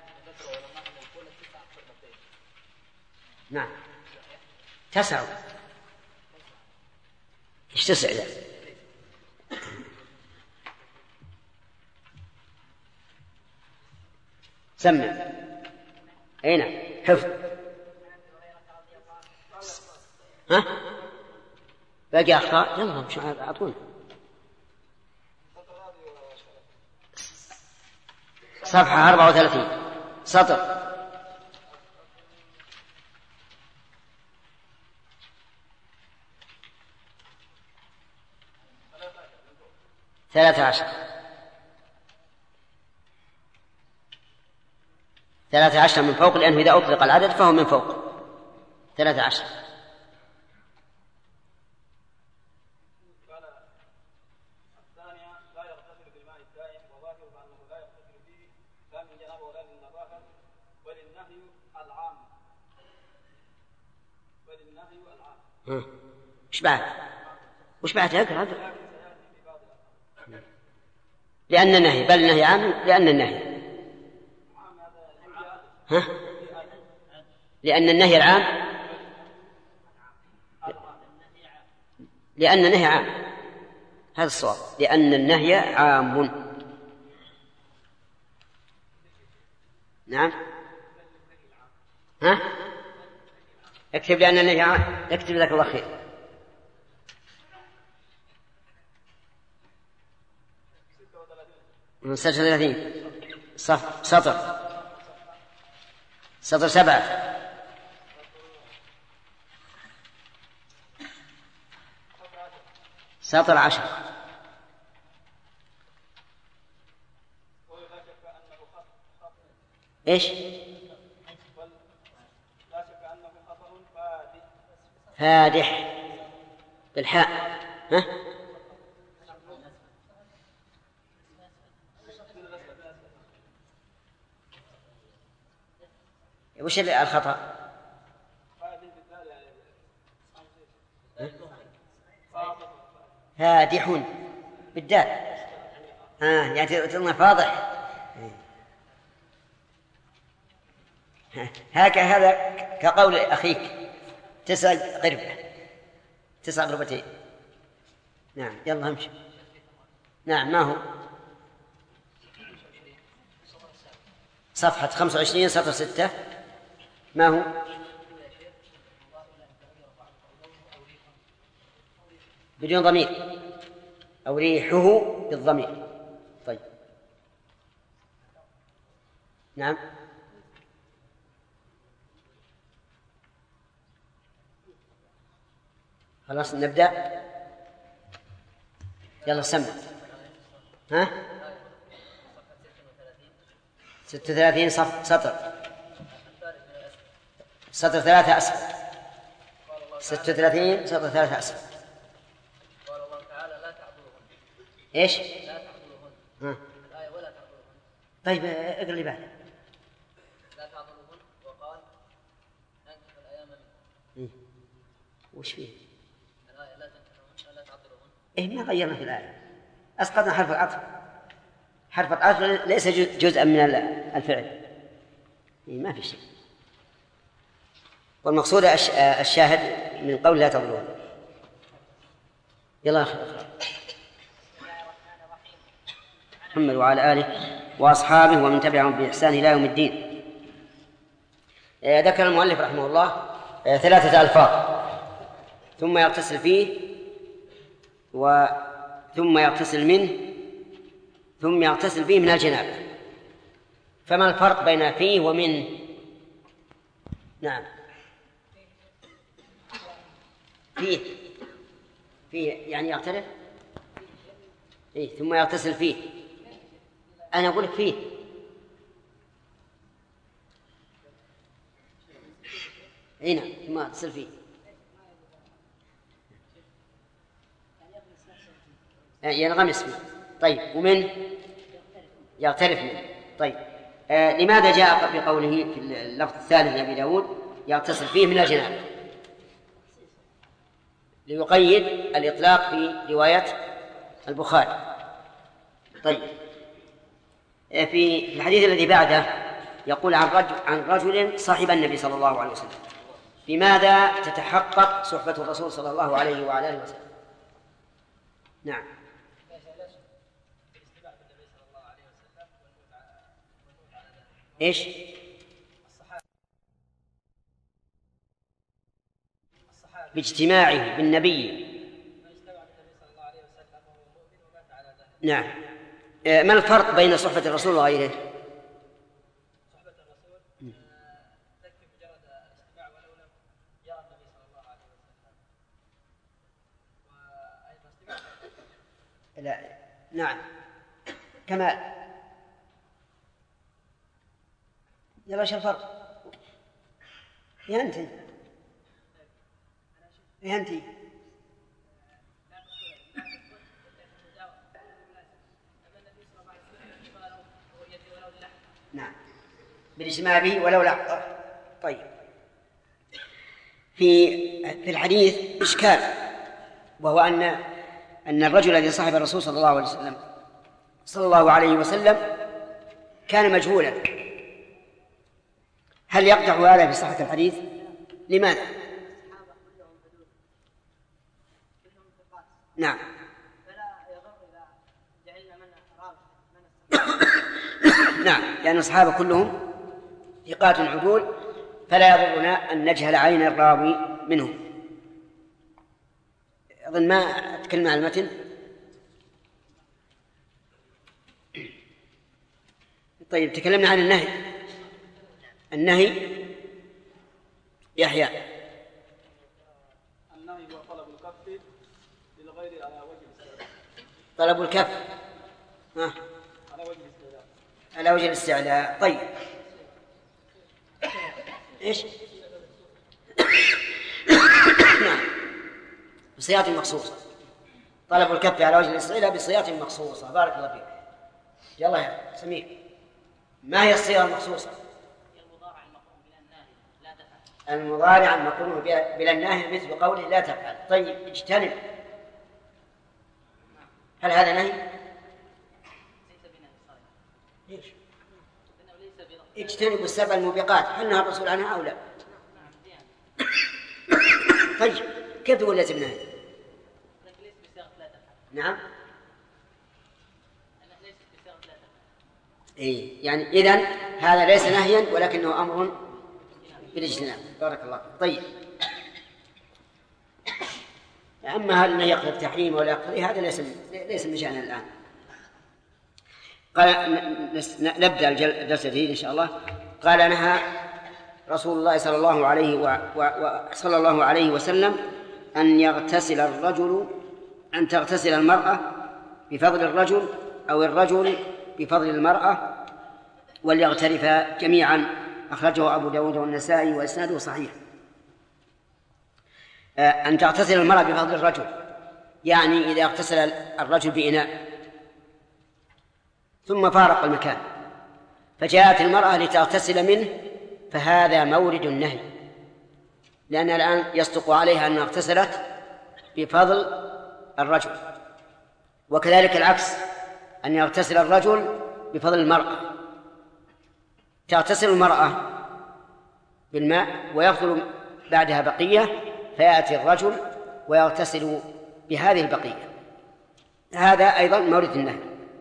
نعم تسعة. ايش تسع ذا؟ سمع. اي نعم حفظ. ها باقي أخطاء يلا مش أعطونا. صفحة أربعة وثلاثين سطر ثلاثة عشر. ثلاثة عشر من فوق لأنه إذا أطلق العدد فهو من فوق. ثلاثة عشر. وش بعد؟ وش بعد؟ اقرأ اقرأ. لأن النهي بل النهي عام لأن النهي ها؟ لأن النهي العام لأن النهي عام. هذا الصواب. لأن النهي عام. نعم ها اكتب لأن النهي عام. اكتب لك الله خير. من ستة وثلاثين سطر سطر سبعة سطر عشر. إيش فادح بالحاء. ها وش الخطأ؟ فادح بالدال. ها يعني تظن فاضح. هكذا كقول أخيك تسع قربة تسع قربتين. نعم يلا امشي. نعم ما هو؟ صفحة خمسة وعشرين سطر ستة. ما هو؟ بدون ضمير أو ريحه بالضمير. طيب نعم خلاص نبدأ. يلا سمع. ها ستة وثلاثين سطر سطر ثلاثة أسفل. ستة وثلاثين سطر ثلاثة أسفل. قال الله تعالى لا تعبدوهن. إيش؟ لا تعبدوهن. ها الآية ولا تعبدوهن. طيب اقرأ لي بعد. لا تعبدوهن وقال أنكح الأيام منكم. إيه؟ وش فيه؟ الآية لا تنكحون لا تعذرون. إيه ما غيرنا في الآية، أسقطنا حرف العطف. حرف العطف ليس جزءا من الفعل. إيه ما في شيء. والمقصود الشاهد من قول لا تضرون. يلا أخي محمد وعلى آله وأصحابه ومن تبعهم بإحسان إلى يوم الدين. ذكر المؤلف رحمه الله ثلاثة ألفاظ: ثم يغتسل فيه، وثم يغتسل منه، ثم يغتسل فيه من الجنابة. فما الفرق بين فيه ومن؟ نعم فيه فيه يعني يغترف. إيه ثم يغتسل فيه، أنا أقول لك فيه. إيه نعم ثم يغتسل فيه ينغمس فيه. طيب ومن؟ يغترف منه. طيب آه لماذا جاء بقوله في اللفظ الثالث لأبي داود يغتسل فيه من الجنابة؟ ليقيد الإطلاق في رواية البخاري. طيب في الحديث الذي بعده يقول عن رجل, عن رجل صاحب النبي صلى الله عليه وسلم. بماذا تتحقق صحبة الرسول صلى الله عليه وعلى آله وسلم؟ نعم إيش؟ باجتماعه بالنبي. نعم. ما الفرق بين صحبة الرسول وغيره؟ صحبة الرسول تكفي مجرد الاستماع ولو لم يرى النبي صلى الله عليه وسلم، وأيضا استماع. لا نعم كمال. يلا شو الفرق؟ يا أنت يا أنت نعم بالاجتماع به ولو لحظة. طيب في في الحديث إشكال، وهو أن أن الرجل الذي صاحب الرسول صلى الله عليه وسلم صلى الله عليه وسلم كان مجهولا. هل يقدح هذا في صحة الحديث؟ لماذا؟ نعم نعم لأن الصحابة كلهم ثقات عدول، فلا يضرنا أن نجهل عين الراوي منهم. أظن ما أتكلم عن المتن. طيب تكلمنا عن النهي. النهي يحيى. النهي هو طلب الكف للغير على وجه الاستعلاء. طلب الكف ها على وجه الاستعلاء. على وجه الاستعلاء. طيب ايش؟ نعم بصيغة مخصوصة. طلب الكف على وجه الاستعلاء بصيغة مخصوصة. بارك الله فيك. يلا يا سميع، ما هي الصيغة المخصوصة؟ المضارع المقرون بلا الناهي مثل قوله لا تفعل. طيب اجتنب، هل هذا نهي؟ ليش؟ اجتنبوا السبع الموبقات، هل نهى الرسول عنها أو لا؟ طيب كيف تقول لازم نهي؟ نعم إيه يعني إذن هذا ليس نهيا ولكنه أمر بالاجتناب. بارك الله. طيب أما هل يقضي التحريم ولا يقضي هذا ليس ليس من شأننا الآن. قال نبدأ الدرس الجديد إن شاء الله. قال نهى رسول الله صلى الله عليه وصلى الله عليه وسلم أن يغتسل الرجل أن تغتسل المرأة بفضل الرجل أو الرجل بفضل المرأة وليغترفا جميعا. أخرجه أبو داود والنسائي وإسناده صحيح. أن تغتسل المرأة بفضل الرجل يعني إذا اغتسل الرجل بإناء ثم فارق المكان فجاءت المرأة لتغتسل منه فهذا مورد النهي، لأن الآن يصدق عليها أنها اغتسلت بفضل الرجل، وكذلك العكس، أن يغتسل الرجل بفضل المرأة. تغتسل المرأة بالماء ويفضل بعدها بقية، فيأتي الرجل ويغتسل بهذه البقية. هذا أيضا مورد النهي.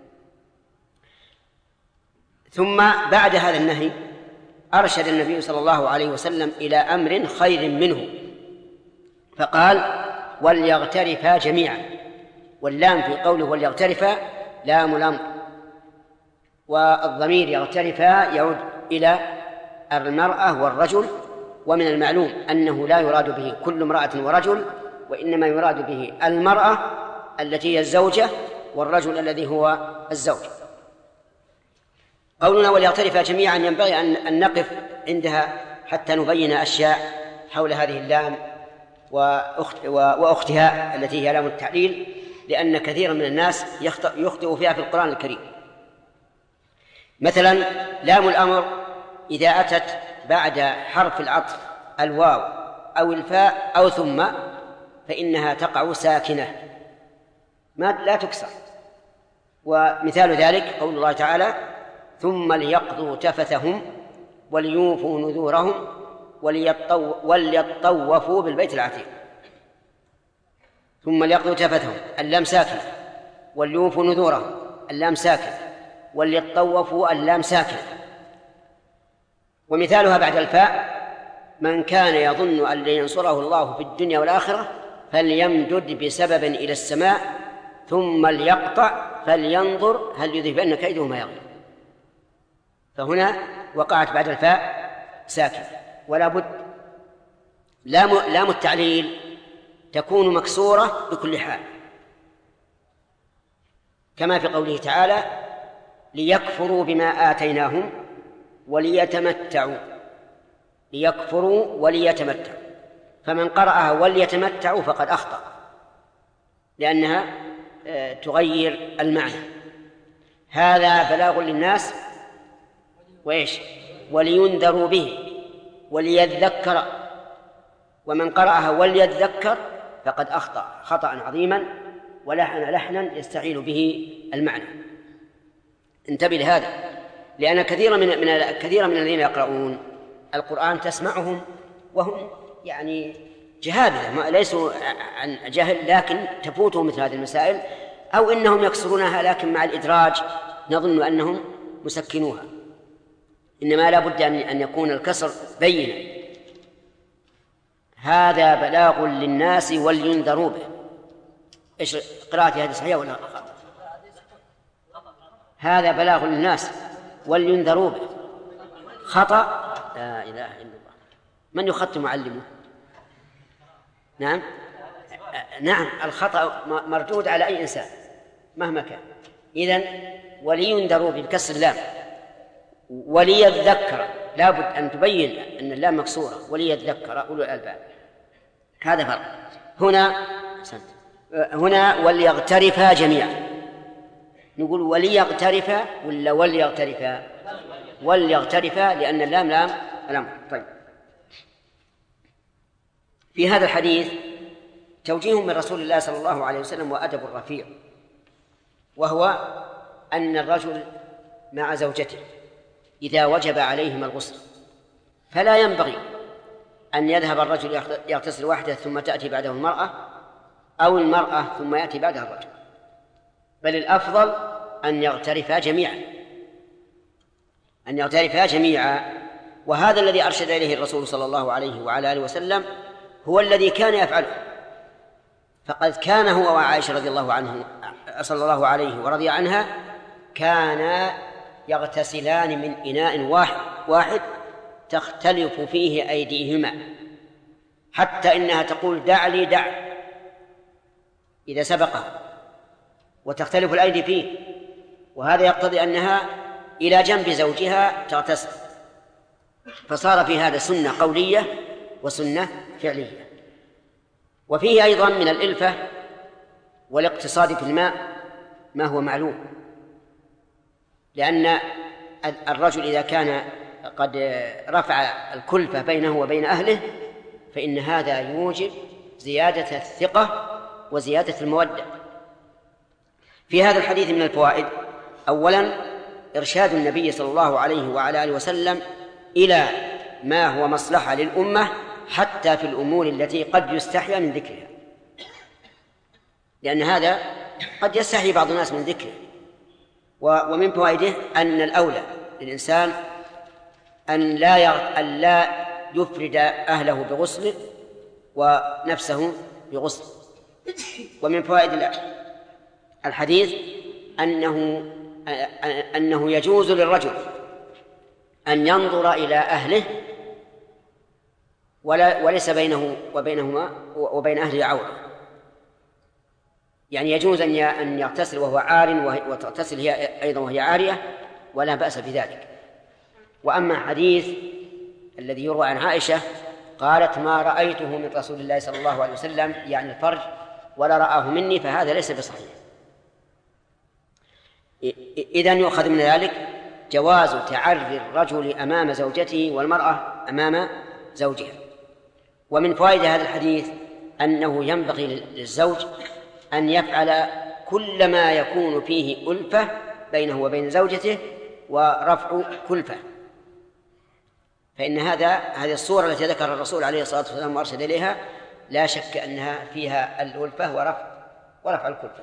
ثم بعد هذا النهي أرشد النبي صلى الله عليه وسلم إلى أمر خير منه، فقال: وليغترفا جميعا. واللام في قوله وليغترفا لام الأمر، والضمير يغترفا يعود إلى المرأة والرجل. ومن المعلوم أنه لا يراد به كل امرأة ورجل، وإنما يراد به المرأة التي هي الزوجة والرجل الذي هو الزوج. قولنا وليغترفا جميعا ينبغي أن نقف عندها حتى نبين أشياء حول هذه اللام وأختها التي هي لام التعليل، لأن كثيرا من الناس يخطئ فيها في القرآن الكريم. مثلا لام الأمر إذا أتت بعد حرف العطف الواو أو الفاء أو ثم فإنها تقع ساكنة ما لا تكسر. ومثال ذلك قول الله تعالى: ثم ليقضوا تفثهم وليوفوا نذورهم وليطو... وليطوفوا بالبيت العتيق. ثم ليقضوا تفثهم اللام ساكنة، وليوفوا نذورهم اللام ساكنة، وليطوفوا اللام ساكنة. ومثالها بعد الفاء: من كان يظن أن لن ينصره الله في الدنيا والآخرة فليمدد بسبب إلى السماء ثم ليقطع فلينظر هل يذهبن كيده ما يغلب. فهنا وقعت بعد الفاء ساكن، ولا بد لام لام التعليل تكون مكسورة بكل حال، كما في قوله تعالى: ليكفروا بما آتيناهم وليتمتعوا. ليكفروا وليتمتعوا، فمن قرأها وليتمتعوا فقد أخطأ، لأنها تغير المعنى. هذا بلاغ للناس وإيش؟ ولينذروا به وليذكر. ومن قرأها وليذكر فقد أخطأ خطأ عظيما ولحن لحنا يستعيل به المعنى. انتبه لهذا، لأن كثيرا من من كثيرا من الذين يقرؤون القرآن تسمعهم وهم يعني جهابذة، ليسوا عن جهل، لكن تفوتهم مثل هذه المسائل، أو إنهم يكسرونها لكن مع الإدراج نظن أنهم مسكنوها. إنما لا بد أن يكون الكسر بينا. هذا بلاغ للناس ولينذروا به. إيش قراءتي هذه صحيحة ولا خطأ؟ هذا بلاغ للناس ولينذروا به. خطأ؟ لا إله إلا الله. من يخطئ معلمه؟ نعم نعم الخطأ مردود على أي إنسان مهما كان. إذن ولينذروا بكسر اللام. وليذكر لا بد أن تبين أن اللام مكسورة، وليذكر أولو الألباب. هذا فرق. هنا هنا وليغترفا جميعا. نقول وليغترفا ولا وليغترفا؟ وليغترفا، لأن اللام لام الأمر. طيب، في هذا الحديث توجيه من رسول الله صلى الله عليه وسلم وأدب رفيع، وهو أن الرجل مع زوجته إذا وجب عليهما الغسل فلا ينبغي أن يذهب الرجل يغتسل وحده ثم تأتي بعده المرأة، أو المرأة ثم يأتي بعدها الرجل، بل الأفضل أن يغترفا جميعا أن يغترفا جميعا. وهذا الذي أرشد إليه الرسول صلى الله عليه وعلى آله وسلم هو الذي كان يفعله. فقد كان هو وعائشة رضي الله عنه صلى الله عليه ورضي عنها كانا يغتسلان من إناء واحد, واحد تختلف فيه أيديهما، حتى إنها تقول دع لي دع إذا سبقها، وتختلف الأيدي فيه. وهذا يقتضي أنها إلى جنب زوجها تغتسل، فصار في هذا سنة قولية وسنة فعلية. وفيه أيضا من الإلفة والاقتصاد في الماء ما هو معلوم، لأن الرجل إذا كان قد رفع الكلفة بينه وبين أهله فإن هذا يوجب زيادة الثقة وزيادة المودة. في هذا الحديث من الفوائد: أولا إرشاد النبي صلى الله عليه وعلى آله وسلم إلى ما هو مصلحة للأمة حتى في الأمور التي قد يستحيا من ذكرها، لأن هذا قد يستحي بعض الناس من ذكره. ومن فوائده أن الأولى للإنسان أن لا أن لا يفرد أهله بغسل ونفسه بغسل. ومن فوائد الحديث أنه أنه يجوز للرجل أن ينظر إلى أهله ولا وليس بينه وبينهما وبين أهله عورة، يعني يجوز أن يغتسل وهو عار وتغتسل هي أيضا وهي عارية، ولا بأس بذلك. وأما حديث الذي يروى عن عائشة قالت: ما رأيته من رسول الله صلى الله عليه وسلم، يعني الفرج، ولا رآه مني، فهذا ليس بصحيح. إذن يؤخذ من ذلك جواز تعري الرجل أمام زوجته والمرأة أمام زوجها. ومن فوائد هذا الحديث أنه ينبغي للزوج أن يفعل كل ما يكون فيه ألفة بينه وبين زوجته ورفع كلفة، فإن هذا هذه الصورة التي ذكر الرسول عليه الصلاة والسلام وأرشد إليها لا شك أنها فيها الألفة ورفع ورفع الكلفة.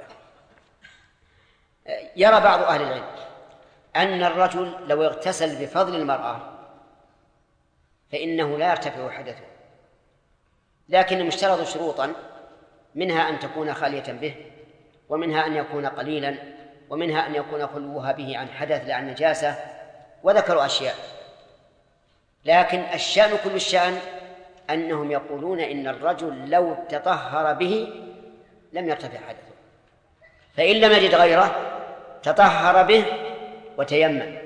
يرى بعض أهل العلم أن الرجل لو اغتسل بفضل المرأة فإنه لا يرتفع حدثه، لكن مشترط شروطا، منها أن تكون خالية به، ومنها أن يكون قليلا، ومنها أن يكون خلوها به عن حدث لا عن نجاسة، وذكروا أشياء. لكن الشأن كل الشأن أنهم يقولون إن الرجل لو تطهر به لم يرتفع حدثه، فإن لم يجد غيره تطهر به وتيمم.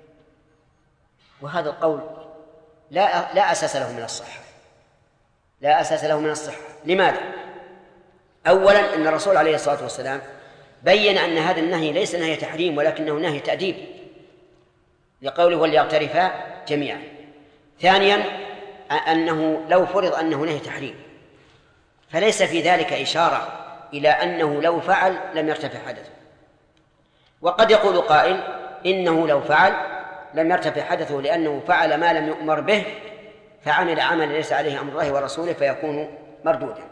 وهذا القول لا لا أساس له من الصحة، لا أساس له من الصحة. لماذا؟ أولا أن الرسول عليه الصلاة والسلام بيّن أن هذا النهي ليس نهي تحريم ولكنه نهي تأديب، لقوله: وليغترفا جميعا. ثانيا أنه لو فرض أنه نهي تحريم فليس في ذلك إشارة إلى أنه لو فعل لم يرتفع حدثه. وقد يقول قائل: إنه لو فعل لم يرتفع حدثه لأنه فعل ما لم يؤمر به، فعمل عمل ليس عليه أمر الله ورسوله فيكون مردودا.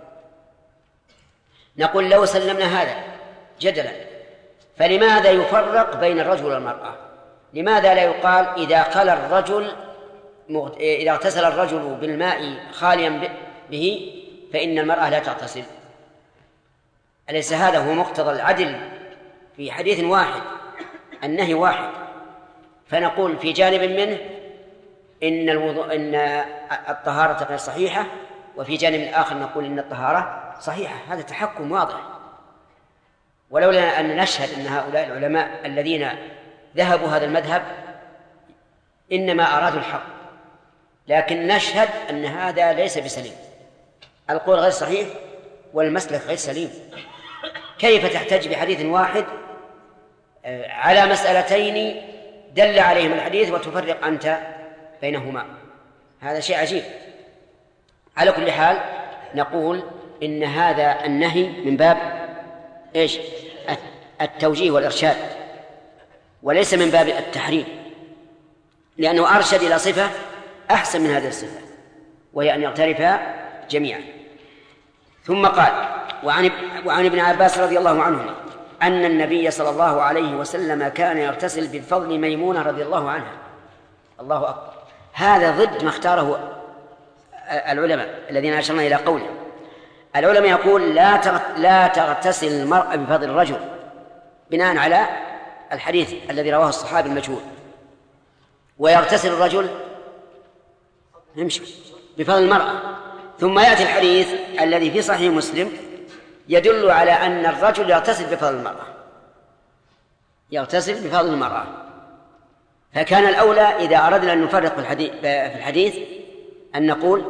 نقول: لو سلمنا هذا جدلا، فلماذا يفرق بين الرجل والمرأة؟ لماذا لا يقال إذا خلى الرجل إذا اغتسل الرجل بالماء خاليا به فإن المرأة لا تغتسل؟ أليس هذا هو مقتضى العدل في حديث واحد، النهي واحد؟ فنقول في جانب منه إن الوضوء إن الطهارة غير صحيحة، وفي جانب آخر نقول إن الطهارة صحيحة. هذا تحكم واضح. ولولا أن نشهد أن هؤلاء العلماء الذين ذهبوا هذا المذهب إنما أرادوا الحق، لكن نشهد أن هذا ليس بسليم، القول غير صحيح والمسلك غير سليم. كيف تحتج بحديث واحد على مسألتين دل عليهم الحديث وتفرق أنت بينهما؟ هذا شيء عجيب. على كل حال نقول إن هذا النهي من باب إيش؟ التوجيه والإرشاد، وليس من باب التحريم، لأنه أرشد إلى صفة أحسن من هذه الصفة، وهي أن يغترفا جميعا. ثم قال: وعن, وعن ابن عباس رضي الله عنهما أن النبي صلى الله عليه وسلم كان يغتسل بفضل ميمونة رضي الله عنها. الله أكبر. هذا ضد ما اختاره العلماء الذين أشرنا إلى قوله. العلماء يقول لا لا تغتسل المرأة بفضل الرجل بناء على الحديث الذي رواه الصحابي المجهول، ويغتسل الرجل نمشي بفضل المرأة. ثم يأتي الحديث الذي في صحيح مسلم يدل على أن الرجل يغتسل بفضل المرأة، يغتسل بفضل المرأة. فكان الأولى إذا أردنا أن نفرق في الحديث, في الحديث أن نقول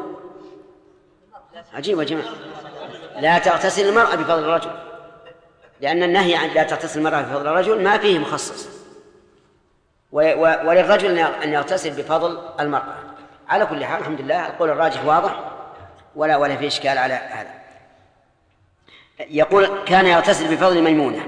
عجيب وجماعة لا تغتسل المرأة بفضل الرجل، لأن النهي عن لا تغتسل المرأة بفضل الرجل ما فيه مخصص، وللرجل أن يغتسل بفضل المرأة. على كل حال الحمد لله القول الراجح واضح، ولا ولا في إشكال على هذا. يقول كان يغتسل بفضل ميمونة.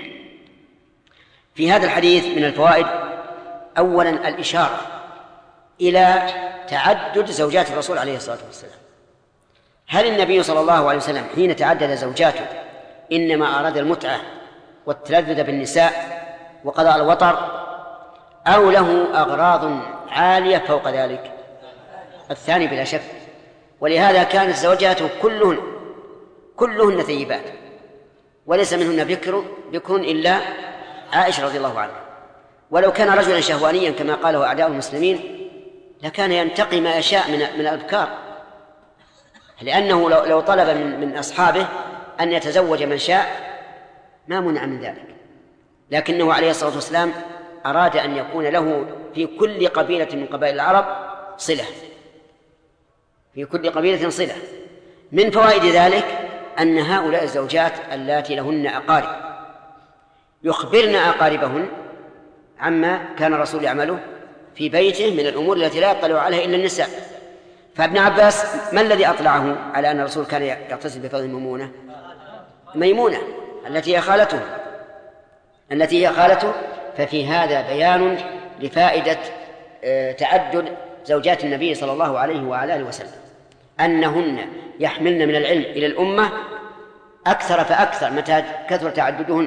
في هذا الحديث من الفوائد أولا الإشارة إلى تعدد زوجات الرسول عليه الصلاة والسلام. هل النبي صلى الله عليه وسلم حين تعدد زوجاته إنما أراد المتعة والتلذذ بالنساء وقضاء الوطر، أو له أغراض عالية فوق ذلك؟ الثاني بلا شك. ولهذا كانت زوجاته كلهن كلهن ثيبات، وليس منهن بكر بكر إلا عائشة رضي الله عنها. ولو كان رجلا شهوانيا كما قاله أعداء المسلمين لكان ينتقي ما يشاء من من الأبكار، لأنه لو لو طلب من من أصحابه أن يتزوج من شاء ما منع من ذلك، لكنه عليه الصلاة والسلام أراد أن يكون له في كل قبيلة من قبائل العرب صلة، في كل قبيلة صلة. من فوائد ذلك أن هؤلاء الزوجات اللاتي لهن أقارب يخبرن أقاربهن عما كان الرسول يعمله في بيته من الأمور التي لا يطلع عليها إلا النساء. فابن عباس ما الذي أطلعه على أن الرسول كان يغتسل بفضل ميمونة؟ ميمونة التي هي خالته التي هي خالته ففي هذا بيان لفائدة تعدد زوجات النبي صلى الله عليه وعلى آله وسلم، أنهن يحملن من العلم إلى الأمة أكثر فأكثر متى كثر تعددهن.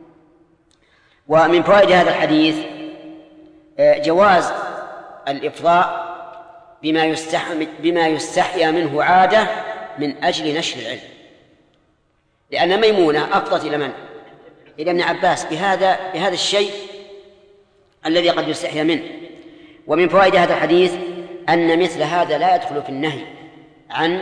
ومن فوائد هذا الحديث جواز الإفضاء بما يستحي بما يستحيا منه عادة من أجل نشر العلم، لأن ميمونة أفضت إلى من؟ إلى ابن عباس بهذا بهذا الشيء الذي قد يستحيا منه. ومن فوائد هذا الحديث أن مثل هذا لا يدخل في النهي عن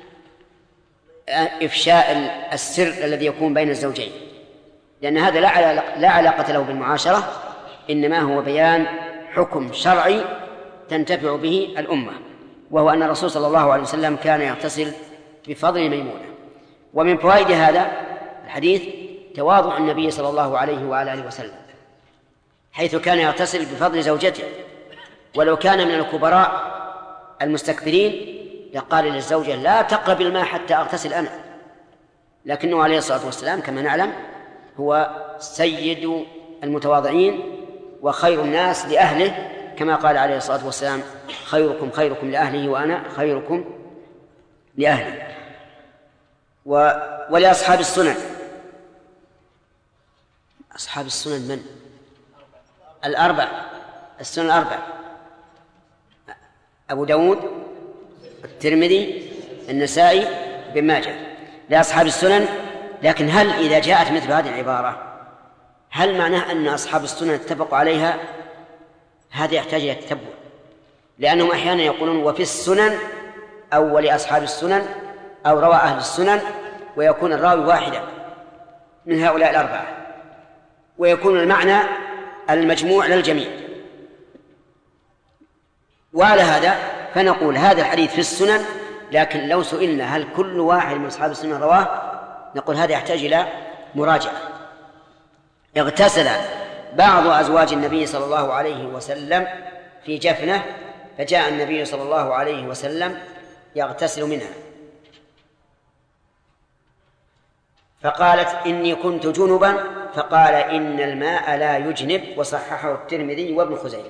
إفشاء السر الذي يكون بين الزوجين، لأن هذا لا علاقة له بالمعاشرة، إنما هو بيان حكم شرعي تنتفع به الأمة، وهو أن الرسول صلى الله عليه وسلم كان يغتسل بفضل ميمونة. ومن فوائد هذا الحديث تواضع النبي صلى الله عليه وعلى آله وسلم، حيث كان يغتسل بفضل زوجته، ولو كان من الكبراء المستكبرين لقال للزوجة لا تقرب الماء حتى أغتسل أنا، لكنه عليه الصلاة والسلام كما نعلم هو سيد المتواضعين وخير الناس لأهله، كما قال عليه الصلاة والسلام خيركم خيركم لأهله وأنا خيركم لأهلي. و... ولأصحاب السنن، أصحاب السنن من؟ الأربع، السنن الأربع، أبو داود، الترمذي، النسائي، بن ماجه، لأصحاب السنن. لكن هل إذا جاءت مثل هذه العبارة هل معناه أن أصحاب السنن اتفقوا عليها؟ هذا يحتاج إلى التتبع، لأنهم أحيانا يقولون وفي السنن أو ولأصحاب السنن أو روى أهل السنن، ويكون الراوي واحدا من هؤلاء الأربعة، ويكون المعنى المجموع للجميع. وعلى هذا فنقول هذا الحديث في السنن، لكن لو سئلنا هل كل واحد من أصحاب السنن رواه نقول هذا يحتاج إلى مراجعة. اغتسل بعض أزواج النبي صلى الله عليه وسلم في جفنة، فجاء النبي صلى الله عليه وسلم يغتسل منها، فقالت إني كنت جنبا، فقال إن الماء لا يجنب، وصححه الترمذي وابن خزيمة.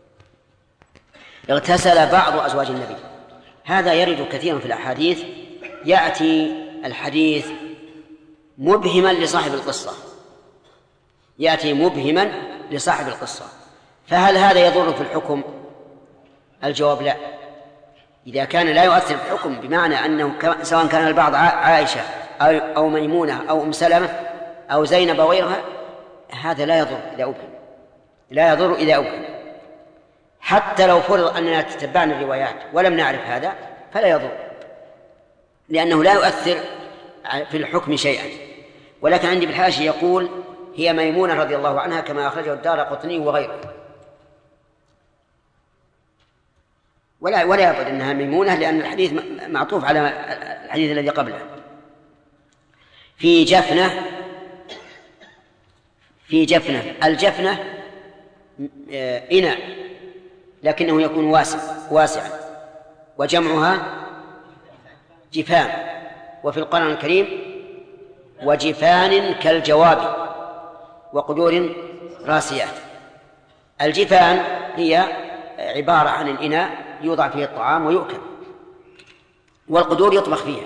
اغتسل بعض أزواج النبي، هذا يرد كثيرا في الأحاديث، يأتي الحديث مبهما لصاحب القصة، يأتي مبهما لصاحب القصة، فهل هذا يضر في الحكم؟ الجواب لا. إذا كان لا يؤثر في الحكم بمعنى أنه سواء كان البعض عائشة أو ميمونة أو أم سلمة أو زينب وغيرها، هذا لا يضر إذا أبهم، لا يضر إذا أبهم. حتى لو فرض أننا تتبعنا الروايات ولم نعرف هذا فلا يضر، لأنه لا يؤثر في الحكم شيئا. ولكن عندي بالحاشية يقول هي ميمونة رضي الله عنها كما أخرجه الدارقطني وغيره، ولا ولا يبعد أنها ميمونة، لأن الحديث معطوف على الحديث الذي قبله. في جفنة، في جفنة، الجفنة إناء لكنه يكون واسع واسعا، وجمعها جفان، وفي القرآن الكريم وجفان كالجواب وقدور راسيات. الجفان هي عبارة عن الإناء يوضع فيه الطعام ويؤكل، والقدور يطبخ فيها.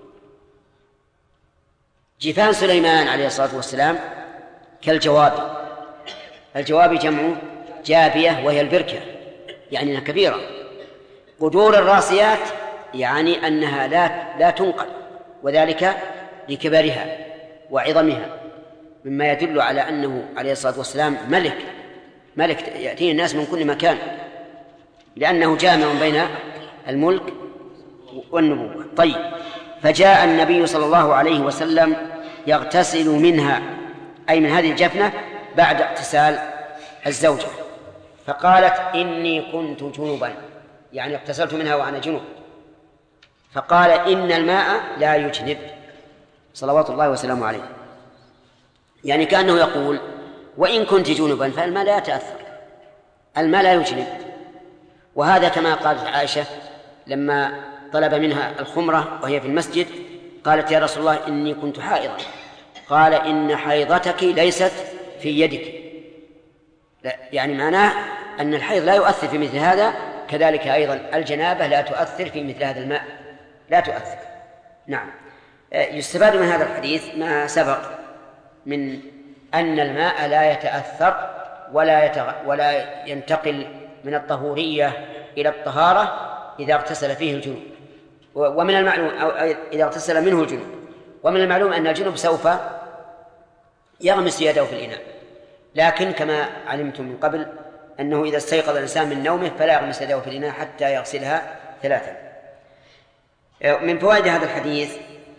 جفان سليمان عليه الصلاة والسلام كالجواب. الجواب جمع جابية وهي البركة، يعني أنها كبيرة. قدور الراسيات يعني أنها لا لا تنقل، وذلك لكبرها وعظمها، مما يدل على أنه عليه الصلاة والسلام ملك ملك يأتيه الناس من كل مكان، لأنه جامع بين الملك والنبوة. طيب، فجاء النبي صلى الله عليه وسلم يغتسل منها، أي من هذه الجفنة، بعد اغتسال الزوجة، فقالت إني كنت جنبا، يعني اغتسلت منها وأنا جنب. فقال إن الماء لا يجنب صلوات الله وسلامه عليه، يعني كأنه يقول وإن كنت جنبا فالماء لا يتأثر، الماء لا يجنب. وهذا كما قالت عائشة لما طلب منها الخمرة وهي في المسجد، قالت يا رسول الله إني كنت حائضا، قال إن حيضتك ليست في يدك، لا يعني معناه أن الحيض لا يؤثر في مثل هذا، كذلك أيضا الجنابة لا تؤثر في مثل هذا الماء، لا تؤثر. نعم. يستفاد من هذا الحديث ما سبق من أن الماء لا يتأثر ولا يتغ... ولا ينتقل من الطهورية إلى الطهارة إذا اغتسل فيه الجنوب، ومن المعلوم أو إذا اغتسل منه الجنوب، ومن المعلوم أن الجنوب سوف يغمس يده في الإناء، لكن كما علمتم من قبل أنه إذا استيقظ الإنسان من نومه فلا يغمس يده في الإناء حتى يغسلها ثلاثا. من فوائد هذا الحديث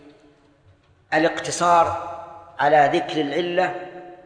الاقتصار على ذكر العلة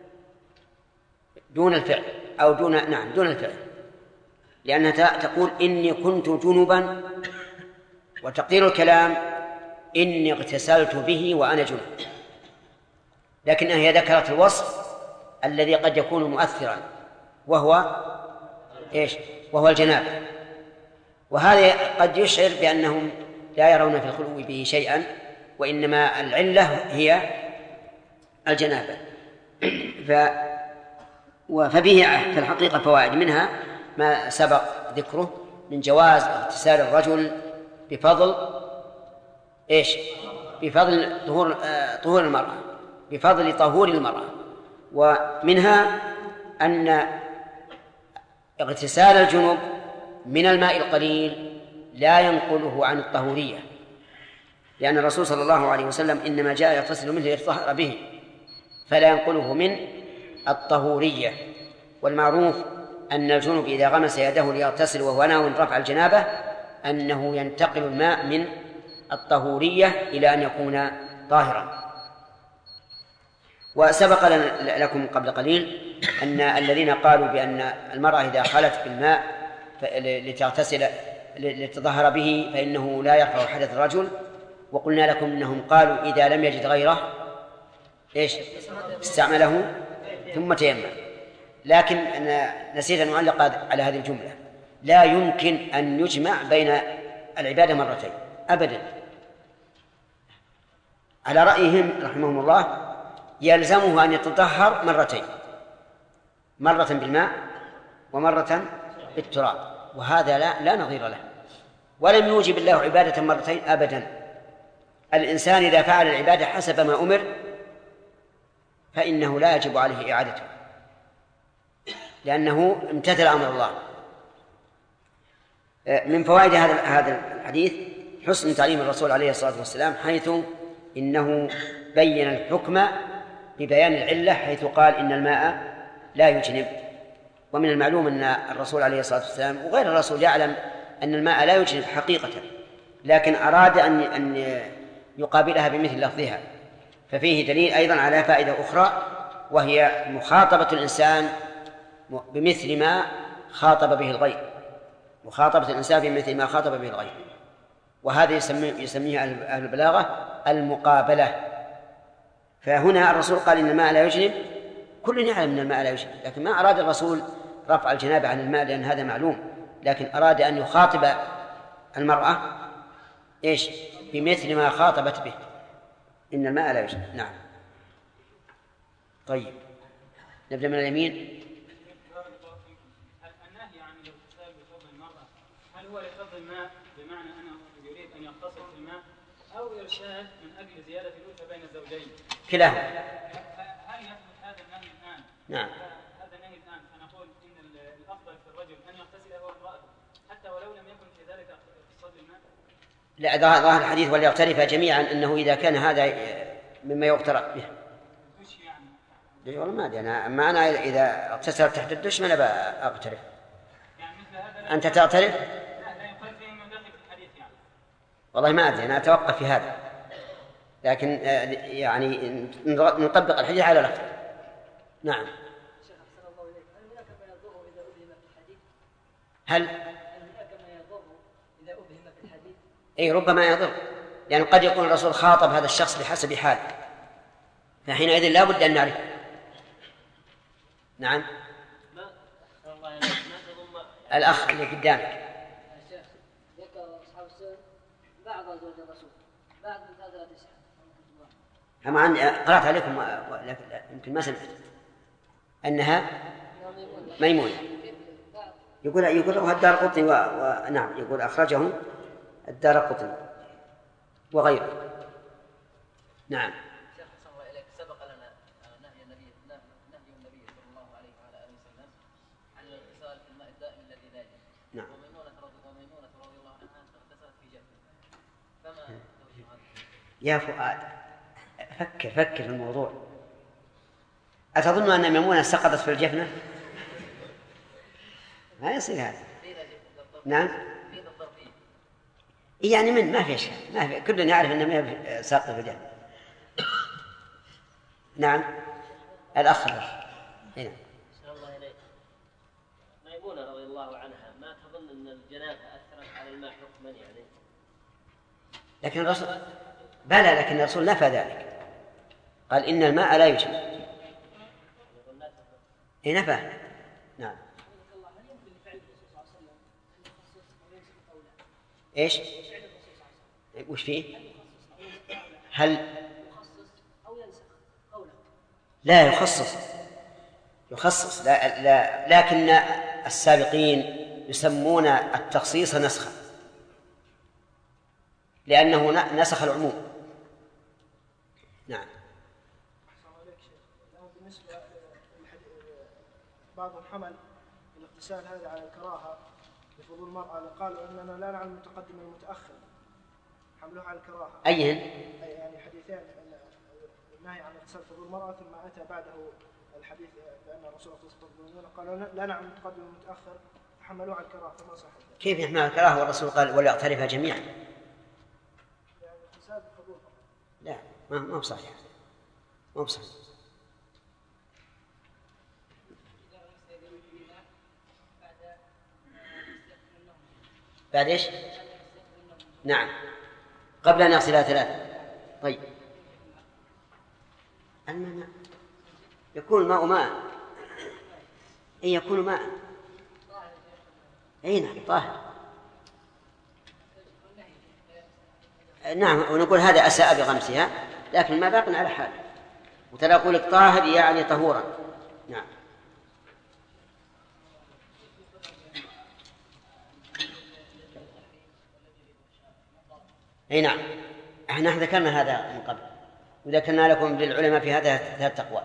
دون الفعل، أو دون نعم دون الفعل، لأنها تقول إني كنت جنبا، وتقدير الكلام إني اغتسلت به وأنا جنب، لكنها هي ذكرت الوصف الذي قد يكون مؤثرا، وهو إيش؟ وهو الجنابة. وهذا قد يشعر بأنهم لا يرون في الخلو به شيئا، وإنما العلة هي الجنابة. ف فبه في الحقيقة فوائد، منها ما سبق ذكره من جواز اغتسال الرجل بفضل إيش؟ بفضل طهور طهور المرأة، بفضل طهور المرأة. ومنها أن اغتسال الجنوب من الماء القليل لا ينقله عن الطهورية، لأن الرسول صلى الله عليه وسلم إنما جاء يغتسل منه ليتطهر به، فلا ينقله من الطهورية. والمعروف أن الجنوب إذا غمس يده ليغتسل وهو ناوي رفع الجنابة أنه ينتقل الماء من الطهورية إلى أن يكون طاهرا. وسبق لكم قبل قليل أن الذين قالوا بأن المرأة إذا خلت بالماء لتغتسل لتطهر به فإنه لا يرفع حدث الرجل، وقلنا لكم أنهم قالوا إذا لم يجد غيره إيش؟ استعمله ثم تيمم. لكن أنا نسيت أن أعلق على هذه الجملة، لا يمكن أن يجمع بين العبادة مرتين أبدا. على رأيهم رحمهم الله يلزمه أن يتطهر مرتين، مرة بالماء ومرة بالتراب، وهذا لا, لا نظير له، ولم يوجب الله عبادة مرتين أبدا. الإنسان إذا فعل العبادة حسب ما أمر فإنه لا يجب عليه إعادته، لأنه امتثل أمر الله. من فوائد هذا الحديث حسن تعليم الرسول عليه الصلاة والسلام، حيث إنه بين الحكم ببيان العلة، حيث قال إن الماء لا يجنب. ومن المعلوم أن الرسول عليه الصلاة والسلام وغير الرسول يعلم أن الماء لا يجنب حقيقة، لكن أراد أن يقابلها بمثل لفظها. ففيه دليل أيضا على فائدة أخرى، وهي مخاطبة الإنسان بمثل ما خاطب به الغير، مخاطبة الإنسان بمثل ما خاطب به الغير، وهذا يسميه أهل البلاغة المقابلة. فهنا الرسول قال إن الماء لا يجنب، كل يعلم أن الماء لا يجنب، لكن ما أراد الرسول رفع الجنابة عن الماء لأن هذا معلوم، لكن أراد أن يخاطب المرأة إيش بمثل ما خاطبت به. إن الماء لا يجب. نعم. طيب نبدأ من اليمين. النهي عن الاغتسال بفضل المرأة هل هو لفضل الماء بمعنى أنه يريد أن يغتسل في الماء أو إرشاد من أجل زيادة الألفة بين الزوجين؟ كلاهما. هل يثبت هذا النهي الآن؟ نعم. هذا النهي الآن فنقول إن الأفضل في الرجل أن يغتسل هو وامرأته حتى ولو لم يكن في ذلك اغتسال الماء؟ لا، ظاهر الحديث وليغترفا جميعا أنه إذا كان هذا مما يغترف به. والله ما أدري أنا، أما أنا إذا اغتسلت تحت الدش ما أنا أغترف. أنت تغترف؟ والله ما أدري أنا أتوقف في هذا، لكن يعني نطبق الحديث على لفظ. نعم. هل أي ربما يضر، لأن قد يكون الرسول خاطب هذا الشخص بحسب حاله، فحينئذ لا بد أن نعرف. نعم. الأخ اللي قدامك. ذكر أصحاب السنة بعض أزواج الرسول بعض من هذا التسعة. أما عندي قرأت عليكم يمكن ما سمعت أنها ميمونة. يقول يقول الدارقطني و... و... نعم يقول أخرجه الدارقطني وغيره. نعم. سبق لنا نهي النبي نهي النبي صلى الله عليه وعلى آله وسلم عن الاغتسال في الماء الدائم الذي لا يجب. نعم. وميمونة وميمونة رضي الله عنها اغتسلت في جفن. فما يا فؤاد فكر فكر في الموضوع. أتظن أن ميمونة سقطت في الجفنة؟ ما يصير هذا. نعم. يعني من ما في شيء، ما في، كلنا يعرف أن ما ساقط في الجنة. نعم. الأخ هنا. الله إليك. ميمونة رضي الله عنها ما تظن أن الجنابة أثرت على الماء حكما يعني؟ لكن الرسول بلى، لكن الرسول نفى ذلك، قال إن الماء لا يجب. إيه نفى. نعم. إيش؟ وش فيه؟ هل لا يخصص يخصص لا, لا لكن السابقين يسمون التخصيص نسخا، لأنه نسخ العموم. نعم. بالنسبة بعضهم حمل الاغتسال هذا على الكراهة لفضول المرأة، قالوا أننا لا نعلم المتقدم والمتأخر، حملوها على الكراهة. أيهن؟ يعني حديثين، النهي عن اغتسال فضول المرأة ثم أتى بعده الحديث بأن الرسول صلى الله عليه وسلم قالوا لا نعلم المتقدم والمتأخر، حملوها على الكراهة فما صح. كيف يحمل الكراهة والرسول قال وليغترفها جميعا؟ يعني اغتسال فضول. لا ما ما بصحيح، ما بصحيح. بعد إيش؟ نعم قبل أن يغسلها ثلاثة. طيب الماء يكون الماء ماء، أي يكون ماء، أي نعم طاهر. نعم ونقول هذا أساء بغمسها، لكن ما باق على حال، وتلا أقول لك طاهر يعني طهورا. نعم. أي نعم احنا ذكرنا هذا من قبل، وذكرنا لكم للعلماء في هذا ثلاث أقوال.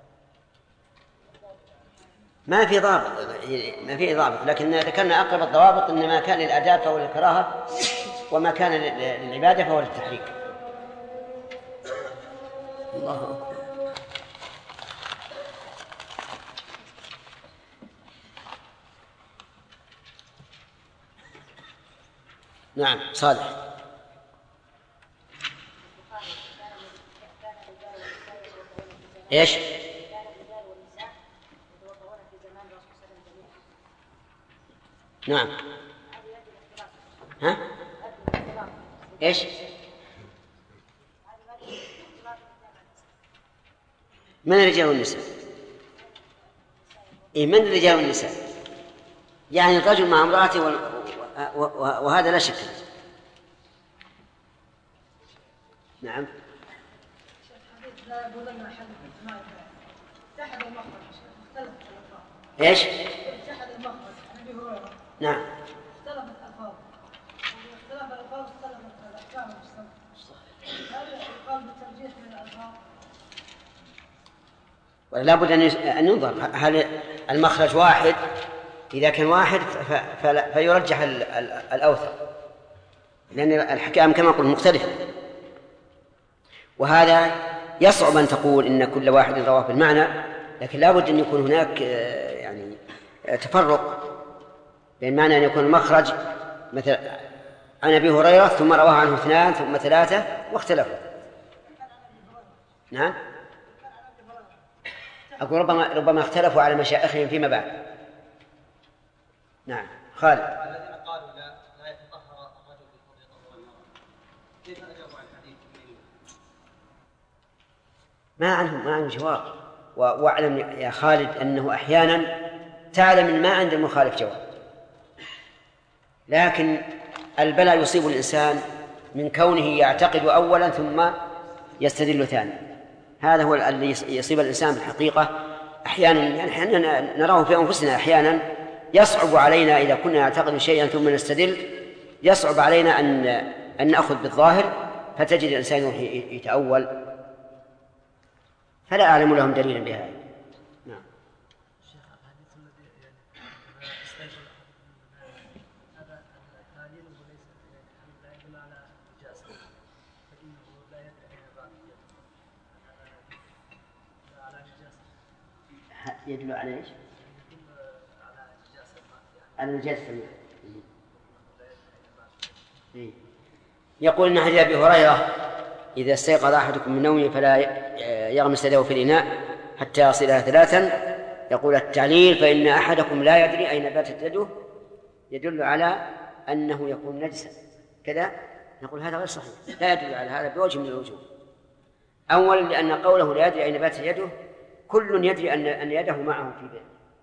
ما في ضابط، ما في ضابط، لكن ذكرنا أقرب الضوابط إن ما كان للآداب فهو للكراهة، وما كان للعبادة فهو للتحريم. الله أكبر. نعم صالح. إيش؟ نعم. ها؟ إيش؟ من الرجال والنساء؟ إيه من الرجال والنساء؟ يعني الرجل مع امرأته وهذا لا شك. نعم. الحديث لا يقولن أحدكم ما اتحد المخرج اختلفت الألفاظ. إيش؟ اتحد المخرج عن أبي هريرة. نعم. اختلفت الألفاظ. واختلاف الألفاظ اختلفت الأحكام والسنة. هل يقال بالترجيح من الألفاظ؟ ولا بد أن ينظر هل المخرج واحد. إذا كان واحد فيرجح الأوثق، لأن الحكام كما قلت مختلفة، وهذا يصعب أن تقول إن كل واحد رواه بالمعنى، لكن لا بد أن يكون هناك يعني تفرق بين معنى أن يكون المخرج مثل عن أبي هريرة ثم رواه عنه اثنان ثم ثلاثة واختلفوا. نعم. أقول ربما ربما اختلفوا على مشايخهم فيما بعد. نعم. خالد. الذين قالوا لا لا يتطهر الرجل بالفضل والمرأة، كيف أجابوا عن الحديث؟ ما عنهم ما عنهم جواب. واعلم يا خالد أنه أحيانا تعلم إن ما عند المخالف جواب، لكن البلاء يصيب الإنسان من كونه يعتقد أولا ثم يستدل ثانيا. هذا هو الذي يصيب الإنسان بالحقيقة أحيانا. يعني أحيانا نراه في أنفسنا، أحيانا يصعب علينا إذا كنا نعتقد شيئا ثم نستدل، يصعب علينا أن أن نأخذ بالظاهر، فتجد الإنسان يتأول، فلا أعلم لهم دليلا بهذا. نعم. الشيخ الحديث الذي يعني استيقظ هذا التعليل وليس لا يدل على النجاسة، فإنه لا يدل على النجاسة. يدل على ايش؟ يدل على النجاسة، على نجاسة الماء. يقول إن حديث أبي هريرة إذا استيقظ أحدكم من نومه فلا يغمس يده في الإناء حتى يصلها ثلاثا، يقول التعليل فإن أحدكم لا يدري أين باتت يده يدل على أنه يكون نجسا كذا. نقول هذا غير صحيح، لا يدل على هذا بوجه من الوجوه. أولا لأن قوله لا يدري أين باتت يده، كل يدري أن أن يده معه في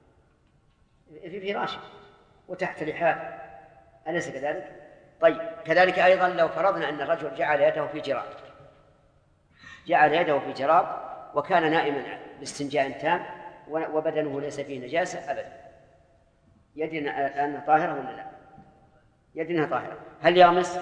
في فراشه وتحت لحافه، أليس كذلك؟ طيب كذلك أيضا لو فرضنا أن الرجل جعل يده في جراب، جعل يده في جراب وكان نائما باستنجاء تام وبدنه ليس فيه نجاسة أبدا، يدري أنها طاهرة ولا لا؟ يدري أنها طاهرة، هل يغمس؟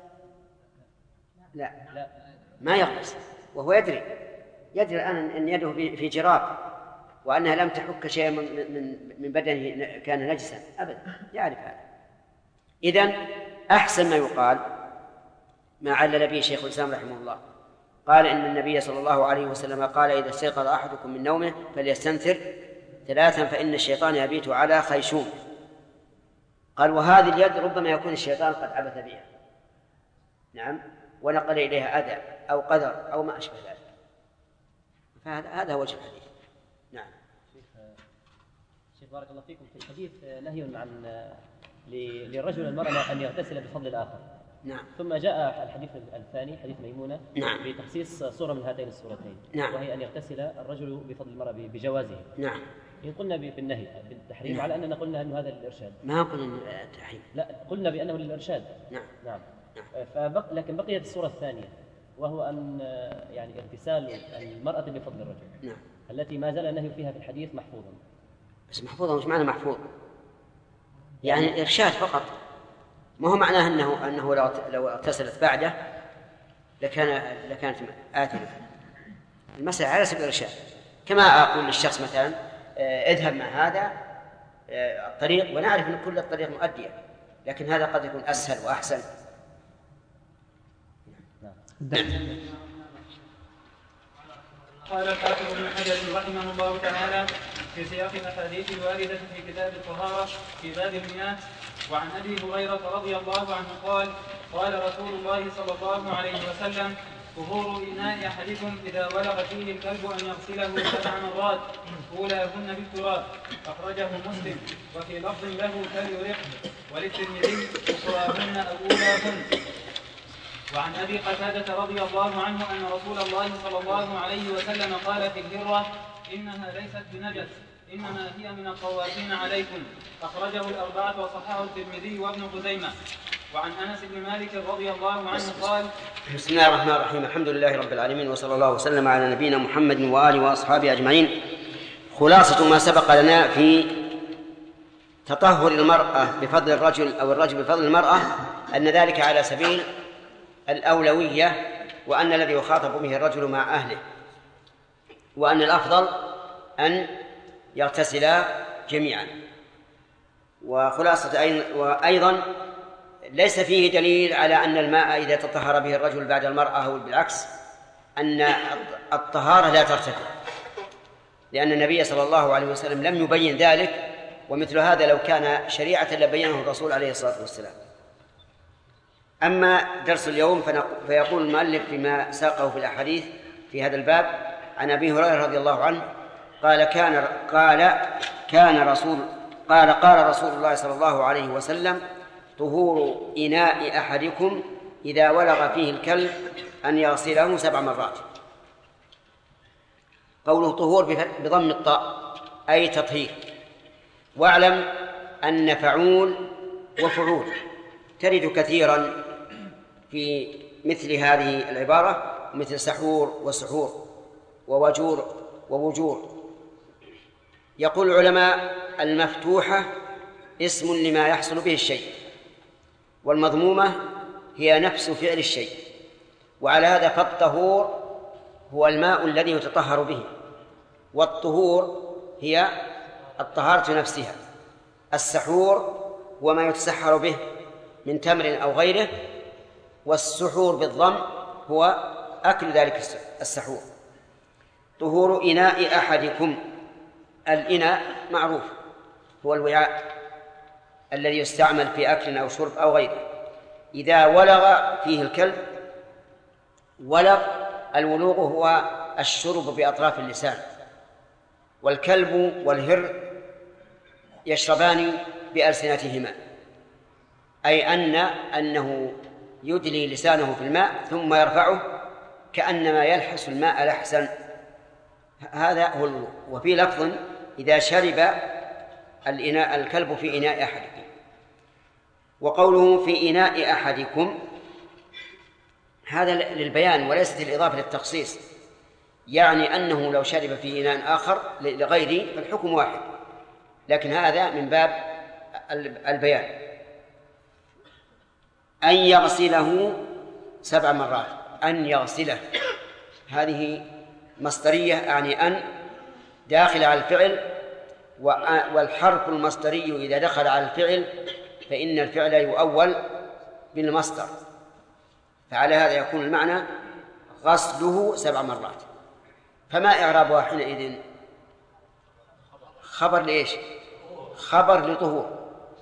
لا ما يغمس، وهو يدري يدري الآن أن يده في جراب وأنها لم تحك شيئا من من بدنه كان نجسا أبدا، يعرف هذا. إذن أحسن ما يقال ما علل به شيخ الإسلام رحمه الله، قال إن النبي صلى الله عليه وسلم قال إذا استيقظ أحدكم من نومه فليستنثر ثلاثا فإن الشيطان يبيت على خيشوم. قال وهذه اليد ربما يكون الشيطان قد عبث بها، نعم، ونقل إليها أذى أو قدر أو ما أشبه ذلك، فهذا هذا وجه الحديث. نعم. شيخ بارك الله فيكم، في الحديث نهي عن للرجل المرأة أن يغتسل بفضل الآخر. نعم. ثم جاء الحديث الثاني حديث ميمونة نعم. بتخصيص صورة من هاتين الصورتين، نعم. وهي أن يغتسل الرجل بفضل المرأة بجوازه. نعم. إن قلنا بالنهي بالتحريم نعم. على أننا قلنا أنه هذا للإرشاد. ما قلنا التحريم. لا قلنا بأنه للإرشاد. نعم. نعم. فبق لكن بقيت الصورة الثانية وهو أن يعني اغتسال المرأة بفضل الرجل. نعم. التي ما زال النهي فيها في الحديث محفوظا. بس محفوظا مش معنى محفوظ، يعني إرشاد فقط، ما هو معناه أنه أنه لو لو اغتسلت بعده لكان لكانت آثمة. المسألة على سبيل الإرشاد، كما أقول للشخص مثلا اذهب مع هذا الطريق ونعرف أن كل الطريق مؤدية، لكن هذا قد يكون أسهل وأحسن. قال الحافظ ابن حجر رحمه الله تعالى في سياق الاحاديث الوارده في كتاب الطهاره في باب المياه: وعن ابي هريره رضي الله عنه قال: قال رسول الله صلى الله عليه وسلم: طهور اناء احدكم اذا ولغ فيه الكلب ان يغسله سبع مرات اولاهن بالتراب. اخرجه مسلم، وفي لفظ له فليرق، وللترمذي اخراهن اولاهن. وعن أبي قتادة رضي الله عنه أن رسول الله صلى الله عليه وسلم قال في الهرة: إنها ليست بنجس، إنما هي من الطوافين عليكم. أخرجه الأربعة وصححه الترمذي وابن خزيمة. وعن أنس بن مالك رضي الله عنه قال: بسم الله الرحمن الرحيم، الحمد لله رب العالمين، وصلى الله وسلم على نبينا محمد وآله وأصحابه أجمعين. خلاصة ما سبق لنا في تطهر المرأة بفضل الرجل أو الرجل بفضل المرأة أن ذلك على سبيل الأولوية، وأن الذي يخاطب به الرجل مع أهله، وأن الأفضل أن يغتسلا جميعا. وخلاصة وأيضا ليس فيه دليل على أن الماء إذا تطهر به الرجل بعد المرأة أو بالعكس أن الطهارة لا ترتفع، لأن النبي صلى الله عليه وسلم لم يبين ذلك، ومثل هذا لو كان شريعة لبينه الرسول عليه الصلاة والسلام. أما درس اليوم فيقول المؤلف بما ساقه في الأحاديث في هذا الباب عن أبي هريرة رضي الله عنه قال كان قال كان رسول قال قال رسول الله صلى الله عليه وسلم: طهور إناء أحدكم إذا ولغ فيه الكلب أن يغسله سبع مرات. قوله طهور بضم الطاء أي تطهير. واعلم أن فعول وفعول ترد كثيرا في مثل هذه العبارة، مثل سحور وسحور ووجور ووجور. يقول العلماء: المفتوحة اسم لما يحصل به الشيء، والمضمومة هي نفس فعل الشيء. وعلى هذا فالطهور هو الماء الذي يتطهر به، والطهور هي الطهارة نفسها. السحور هو ما يتسحر به من تمر أو غيره، والسحور بالضم هو أكل ذلك السحور. طهور إناء أحدكم، الإناء معروف هو الوعاء الذي يستعمل في أكل أو شرب أو غيره. إذا ولغ فيه الكلب، ولغ الولوغ هو الشرب بأطراف اللسان، والكلب والهر يشربان بألسنتهما، أي أن أنه يدلي لسانه في الماء ثم يرفعه كأنما يلحس الماء لحسا، هذا هو الولوغ. وفي لفظ: إذا شرب الإناء الكلب في إناء أحدكم. وقوله في إناء أحدكم هذا للبيان وليست الإضافة للتخصيص، يعني أنه لو شرب في إناء آخر لغيره فالحكم واحد، لكن هذا من باب البيان. أن يغسله سبع مرات، أن يغسله هذه مصدرية، يعني أن داخل على الفعل، والحرف المصدري إذا دخل على الفعل فإن الفعل يؤول بالمصدر، فعلى هذا يكون المعنى غسله سبع مرات. فما إعرابها حينئذ؟ خبر لإيش؟ خبر لطهور.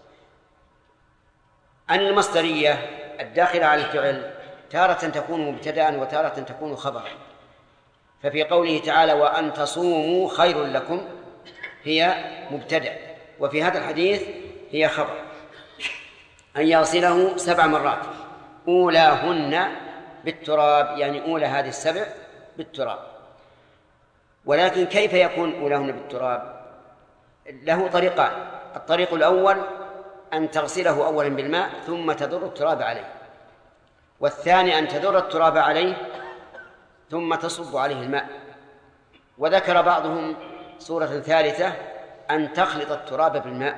أن المصدرية الداخلة على الفعل تارة تكون مبتدأ وتارة تكون خبرا، ففي قوله تعالى: وأن تصوموا خير لكم، هي مبتدأ، وفي هذا الحديث هي خبر. أن يغسله سبع مرات، أولاهن بالتراب، يعني أولى هذه السبع بالتراب. ولكن كيف يكون أولاهن بالتراب؟ له طريقان. الطريق الأول أن تغسله أولا بالماء ثم تدر التراب عليه، والثاني أن تدر التراب عليه ثم تصب عليه الماء. وذكر بعضهم صورة ثالثة أن تخلط التراب بالماء.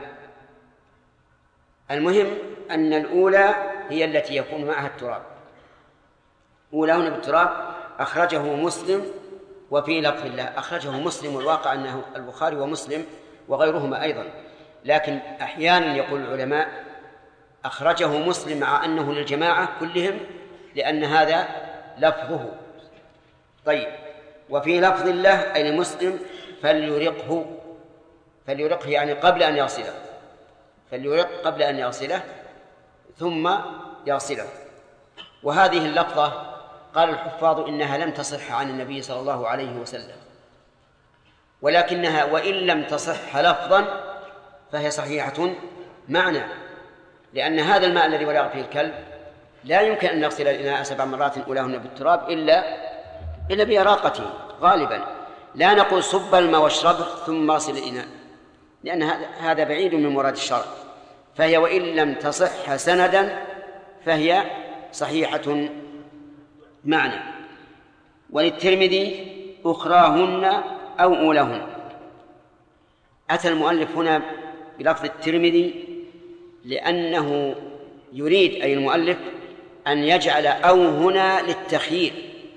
المهم أن الأولى هي التي يكون معها التراب. أولاهن بالتراب أخرجه مسلم، وفي لفظ الله أخرجه مسلم، والواقع أنه البخاري ومسلم وغيرهما أيضا، لكن أحيانا يقول العلماء أخرجه مسلم مع أنه للجماعة كلهم، لأن هذا لفظه. طيب، وفي لفظ الله أي لمسلم: فليرقه. فليرقه يعني قبل أن يغسله، فليرق قبل أن يغسله ثم يغسله. وهذه اللفظة قال الحفاظ إنها لم تصح عن النبي صلى الله عليه وسلم، ولكنها وإن لم تصح لفظا فهي صحيحة معنى، لأن هذا الماء الذي ولغ فيه الكلب لا يمكن أن نغسل الإناء سبع مرات أولاهن بالتراب إلا إلا بإراقته غالبا. لا نقول صب الماء واشربه ثم اغسل الإناء، لأن هذا بعيد من مراد الشرع. فهي وإن لم تصح سندا فهي صحيحة معنى. وللترمذي أخراهن أو أولهن. أتى المؤلف هنا بلفظ الترمذي لأنه يريد أي المؤلف أن يجعل أو هنا للتخيير،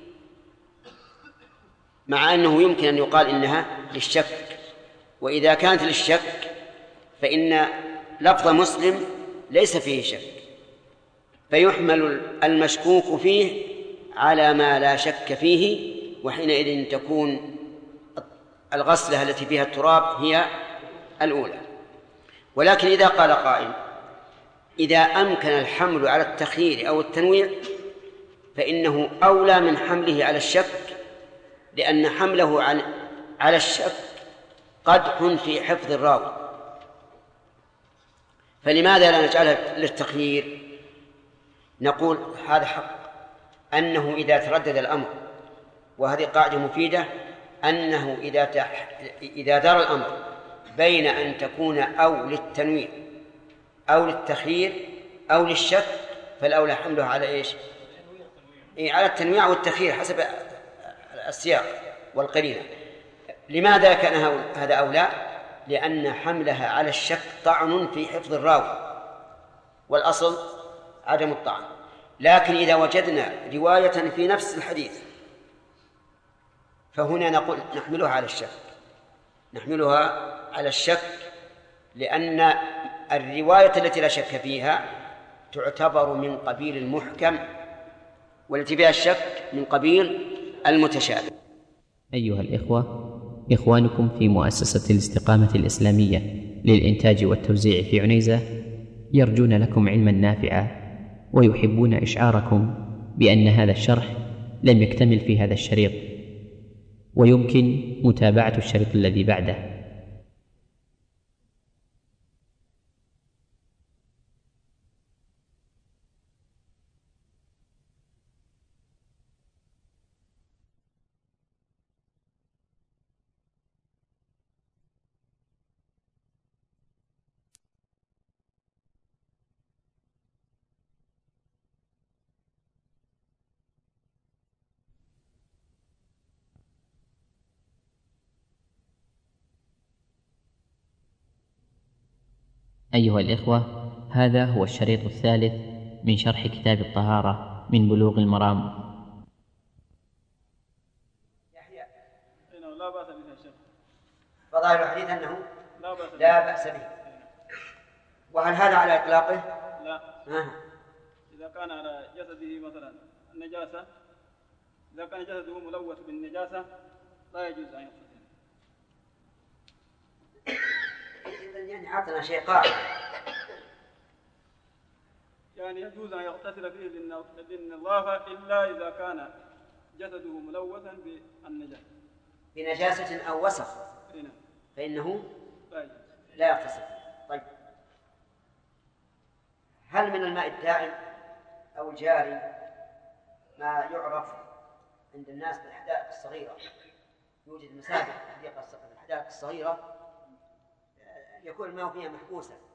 مع أنه يمكن أن يقال إنها للشك، وإذا كانت للشك فإن لفظ مسلم ليس فيه شك، فيحمل المشكوك فيه على ما لا شك فيه، وحينئذ تكون الغسلة التي فيها التراب هي الأولى. ولكن إذا قال قائل إذا أمكن الحمل على التخيير أو التنويع فإنه أولى من حمله على الشك، لأن حمله على الشك قدح في حفظ الراوي. فلماذا لا نجعلها للتخيير؟ نقول هذا حق أنه إذا تردد الأمر، وهذه قاعدة مفيدة، أنه إذا تح... إذا دار الأمر بين أن تكون أو للتنويع أو للتخيير أو للشك فالأولى حمله على إيش؟ إيه على التنويع والتخيير حسب السياق والقرينة. لماذا كان هذا أولى؟ لأن حملها على الشك طعن في حفظ الراوي، والأصل عدم الطعن. لكن إذا وجدنا رواية في نفس الحديث فهنا نقول نحملها على الشك، نحملها على الشك لأن الرواية التي لا شك فيها تعتبر من قبيل المحكم، والتي فيها الشك من قبيل المتشابه. أيها الإخوة، إخوانكم في مؤسسة الاستقامة الإسلامية للإنتاج والتوزيع في عنيزة يرجون لكم علما نافعا، ويحبون إشعاركم بأن هذا الشرح لم يكتمل في هذا الشريط، ويمكن متابعة الشريط الذي بعده. أيها الإخوة، هذا هو الشريط الثالث من شرح كتاب الطهارة من بلوغ المرام. لا بأس به يا شيخ. فظاهر الحديث أنه لا بأس به. لا بأس به. وهل هذا على إطلاقه؟ لا. آه. إذا كان على جسده مثلا النجاسة، إذا كان جسده ملوث بالنجاسة لا يجوز أن يغتسل. يعني عطنا شيء قاعد. يعني يجوز أن يغتسل فيه للنظافة إلا إذا كان جسده ملوثا بالنجاسة، بنجاسة أو وسخ، هنا. فإنه لا, لا يغتسل. طيب، هل من الماء الدائم أو الجاري ما يعرف عند الناس بالحدائق الصغيرة؟ يوجد مساجد في الحدائق الصغيرة يكون الماء فيها محبوسا،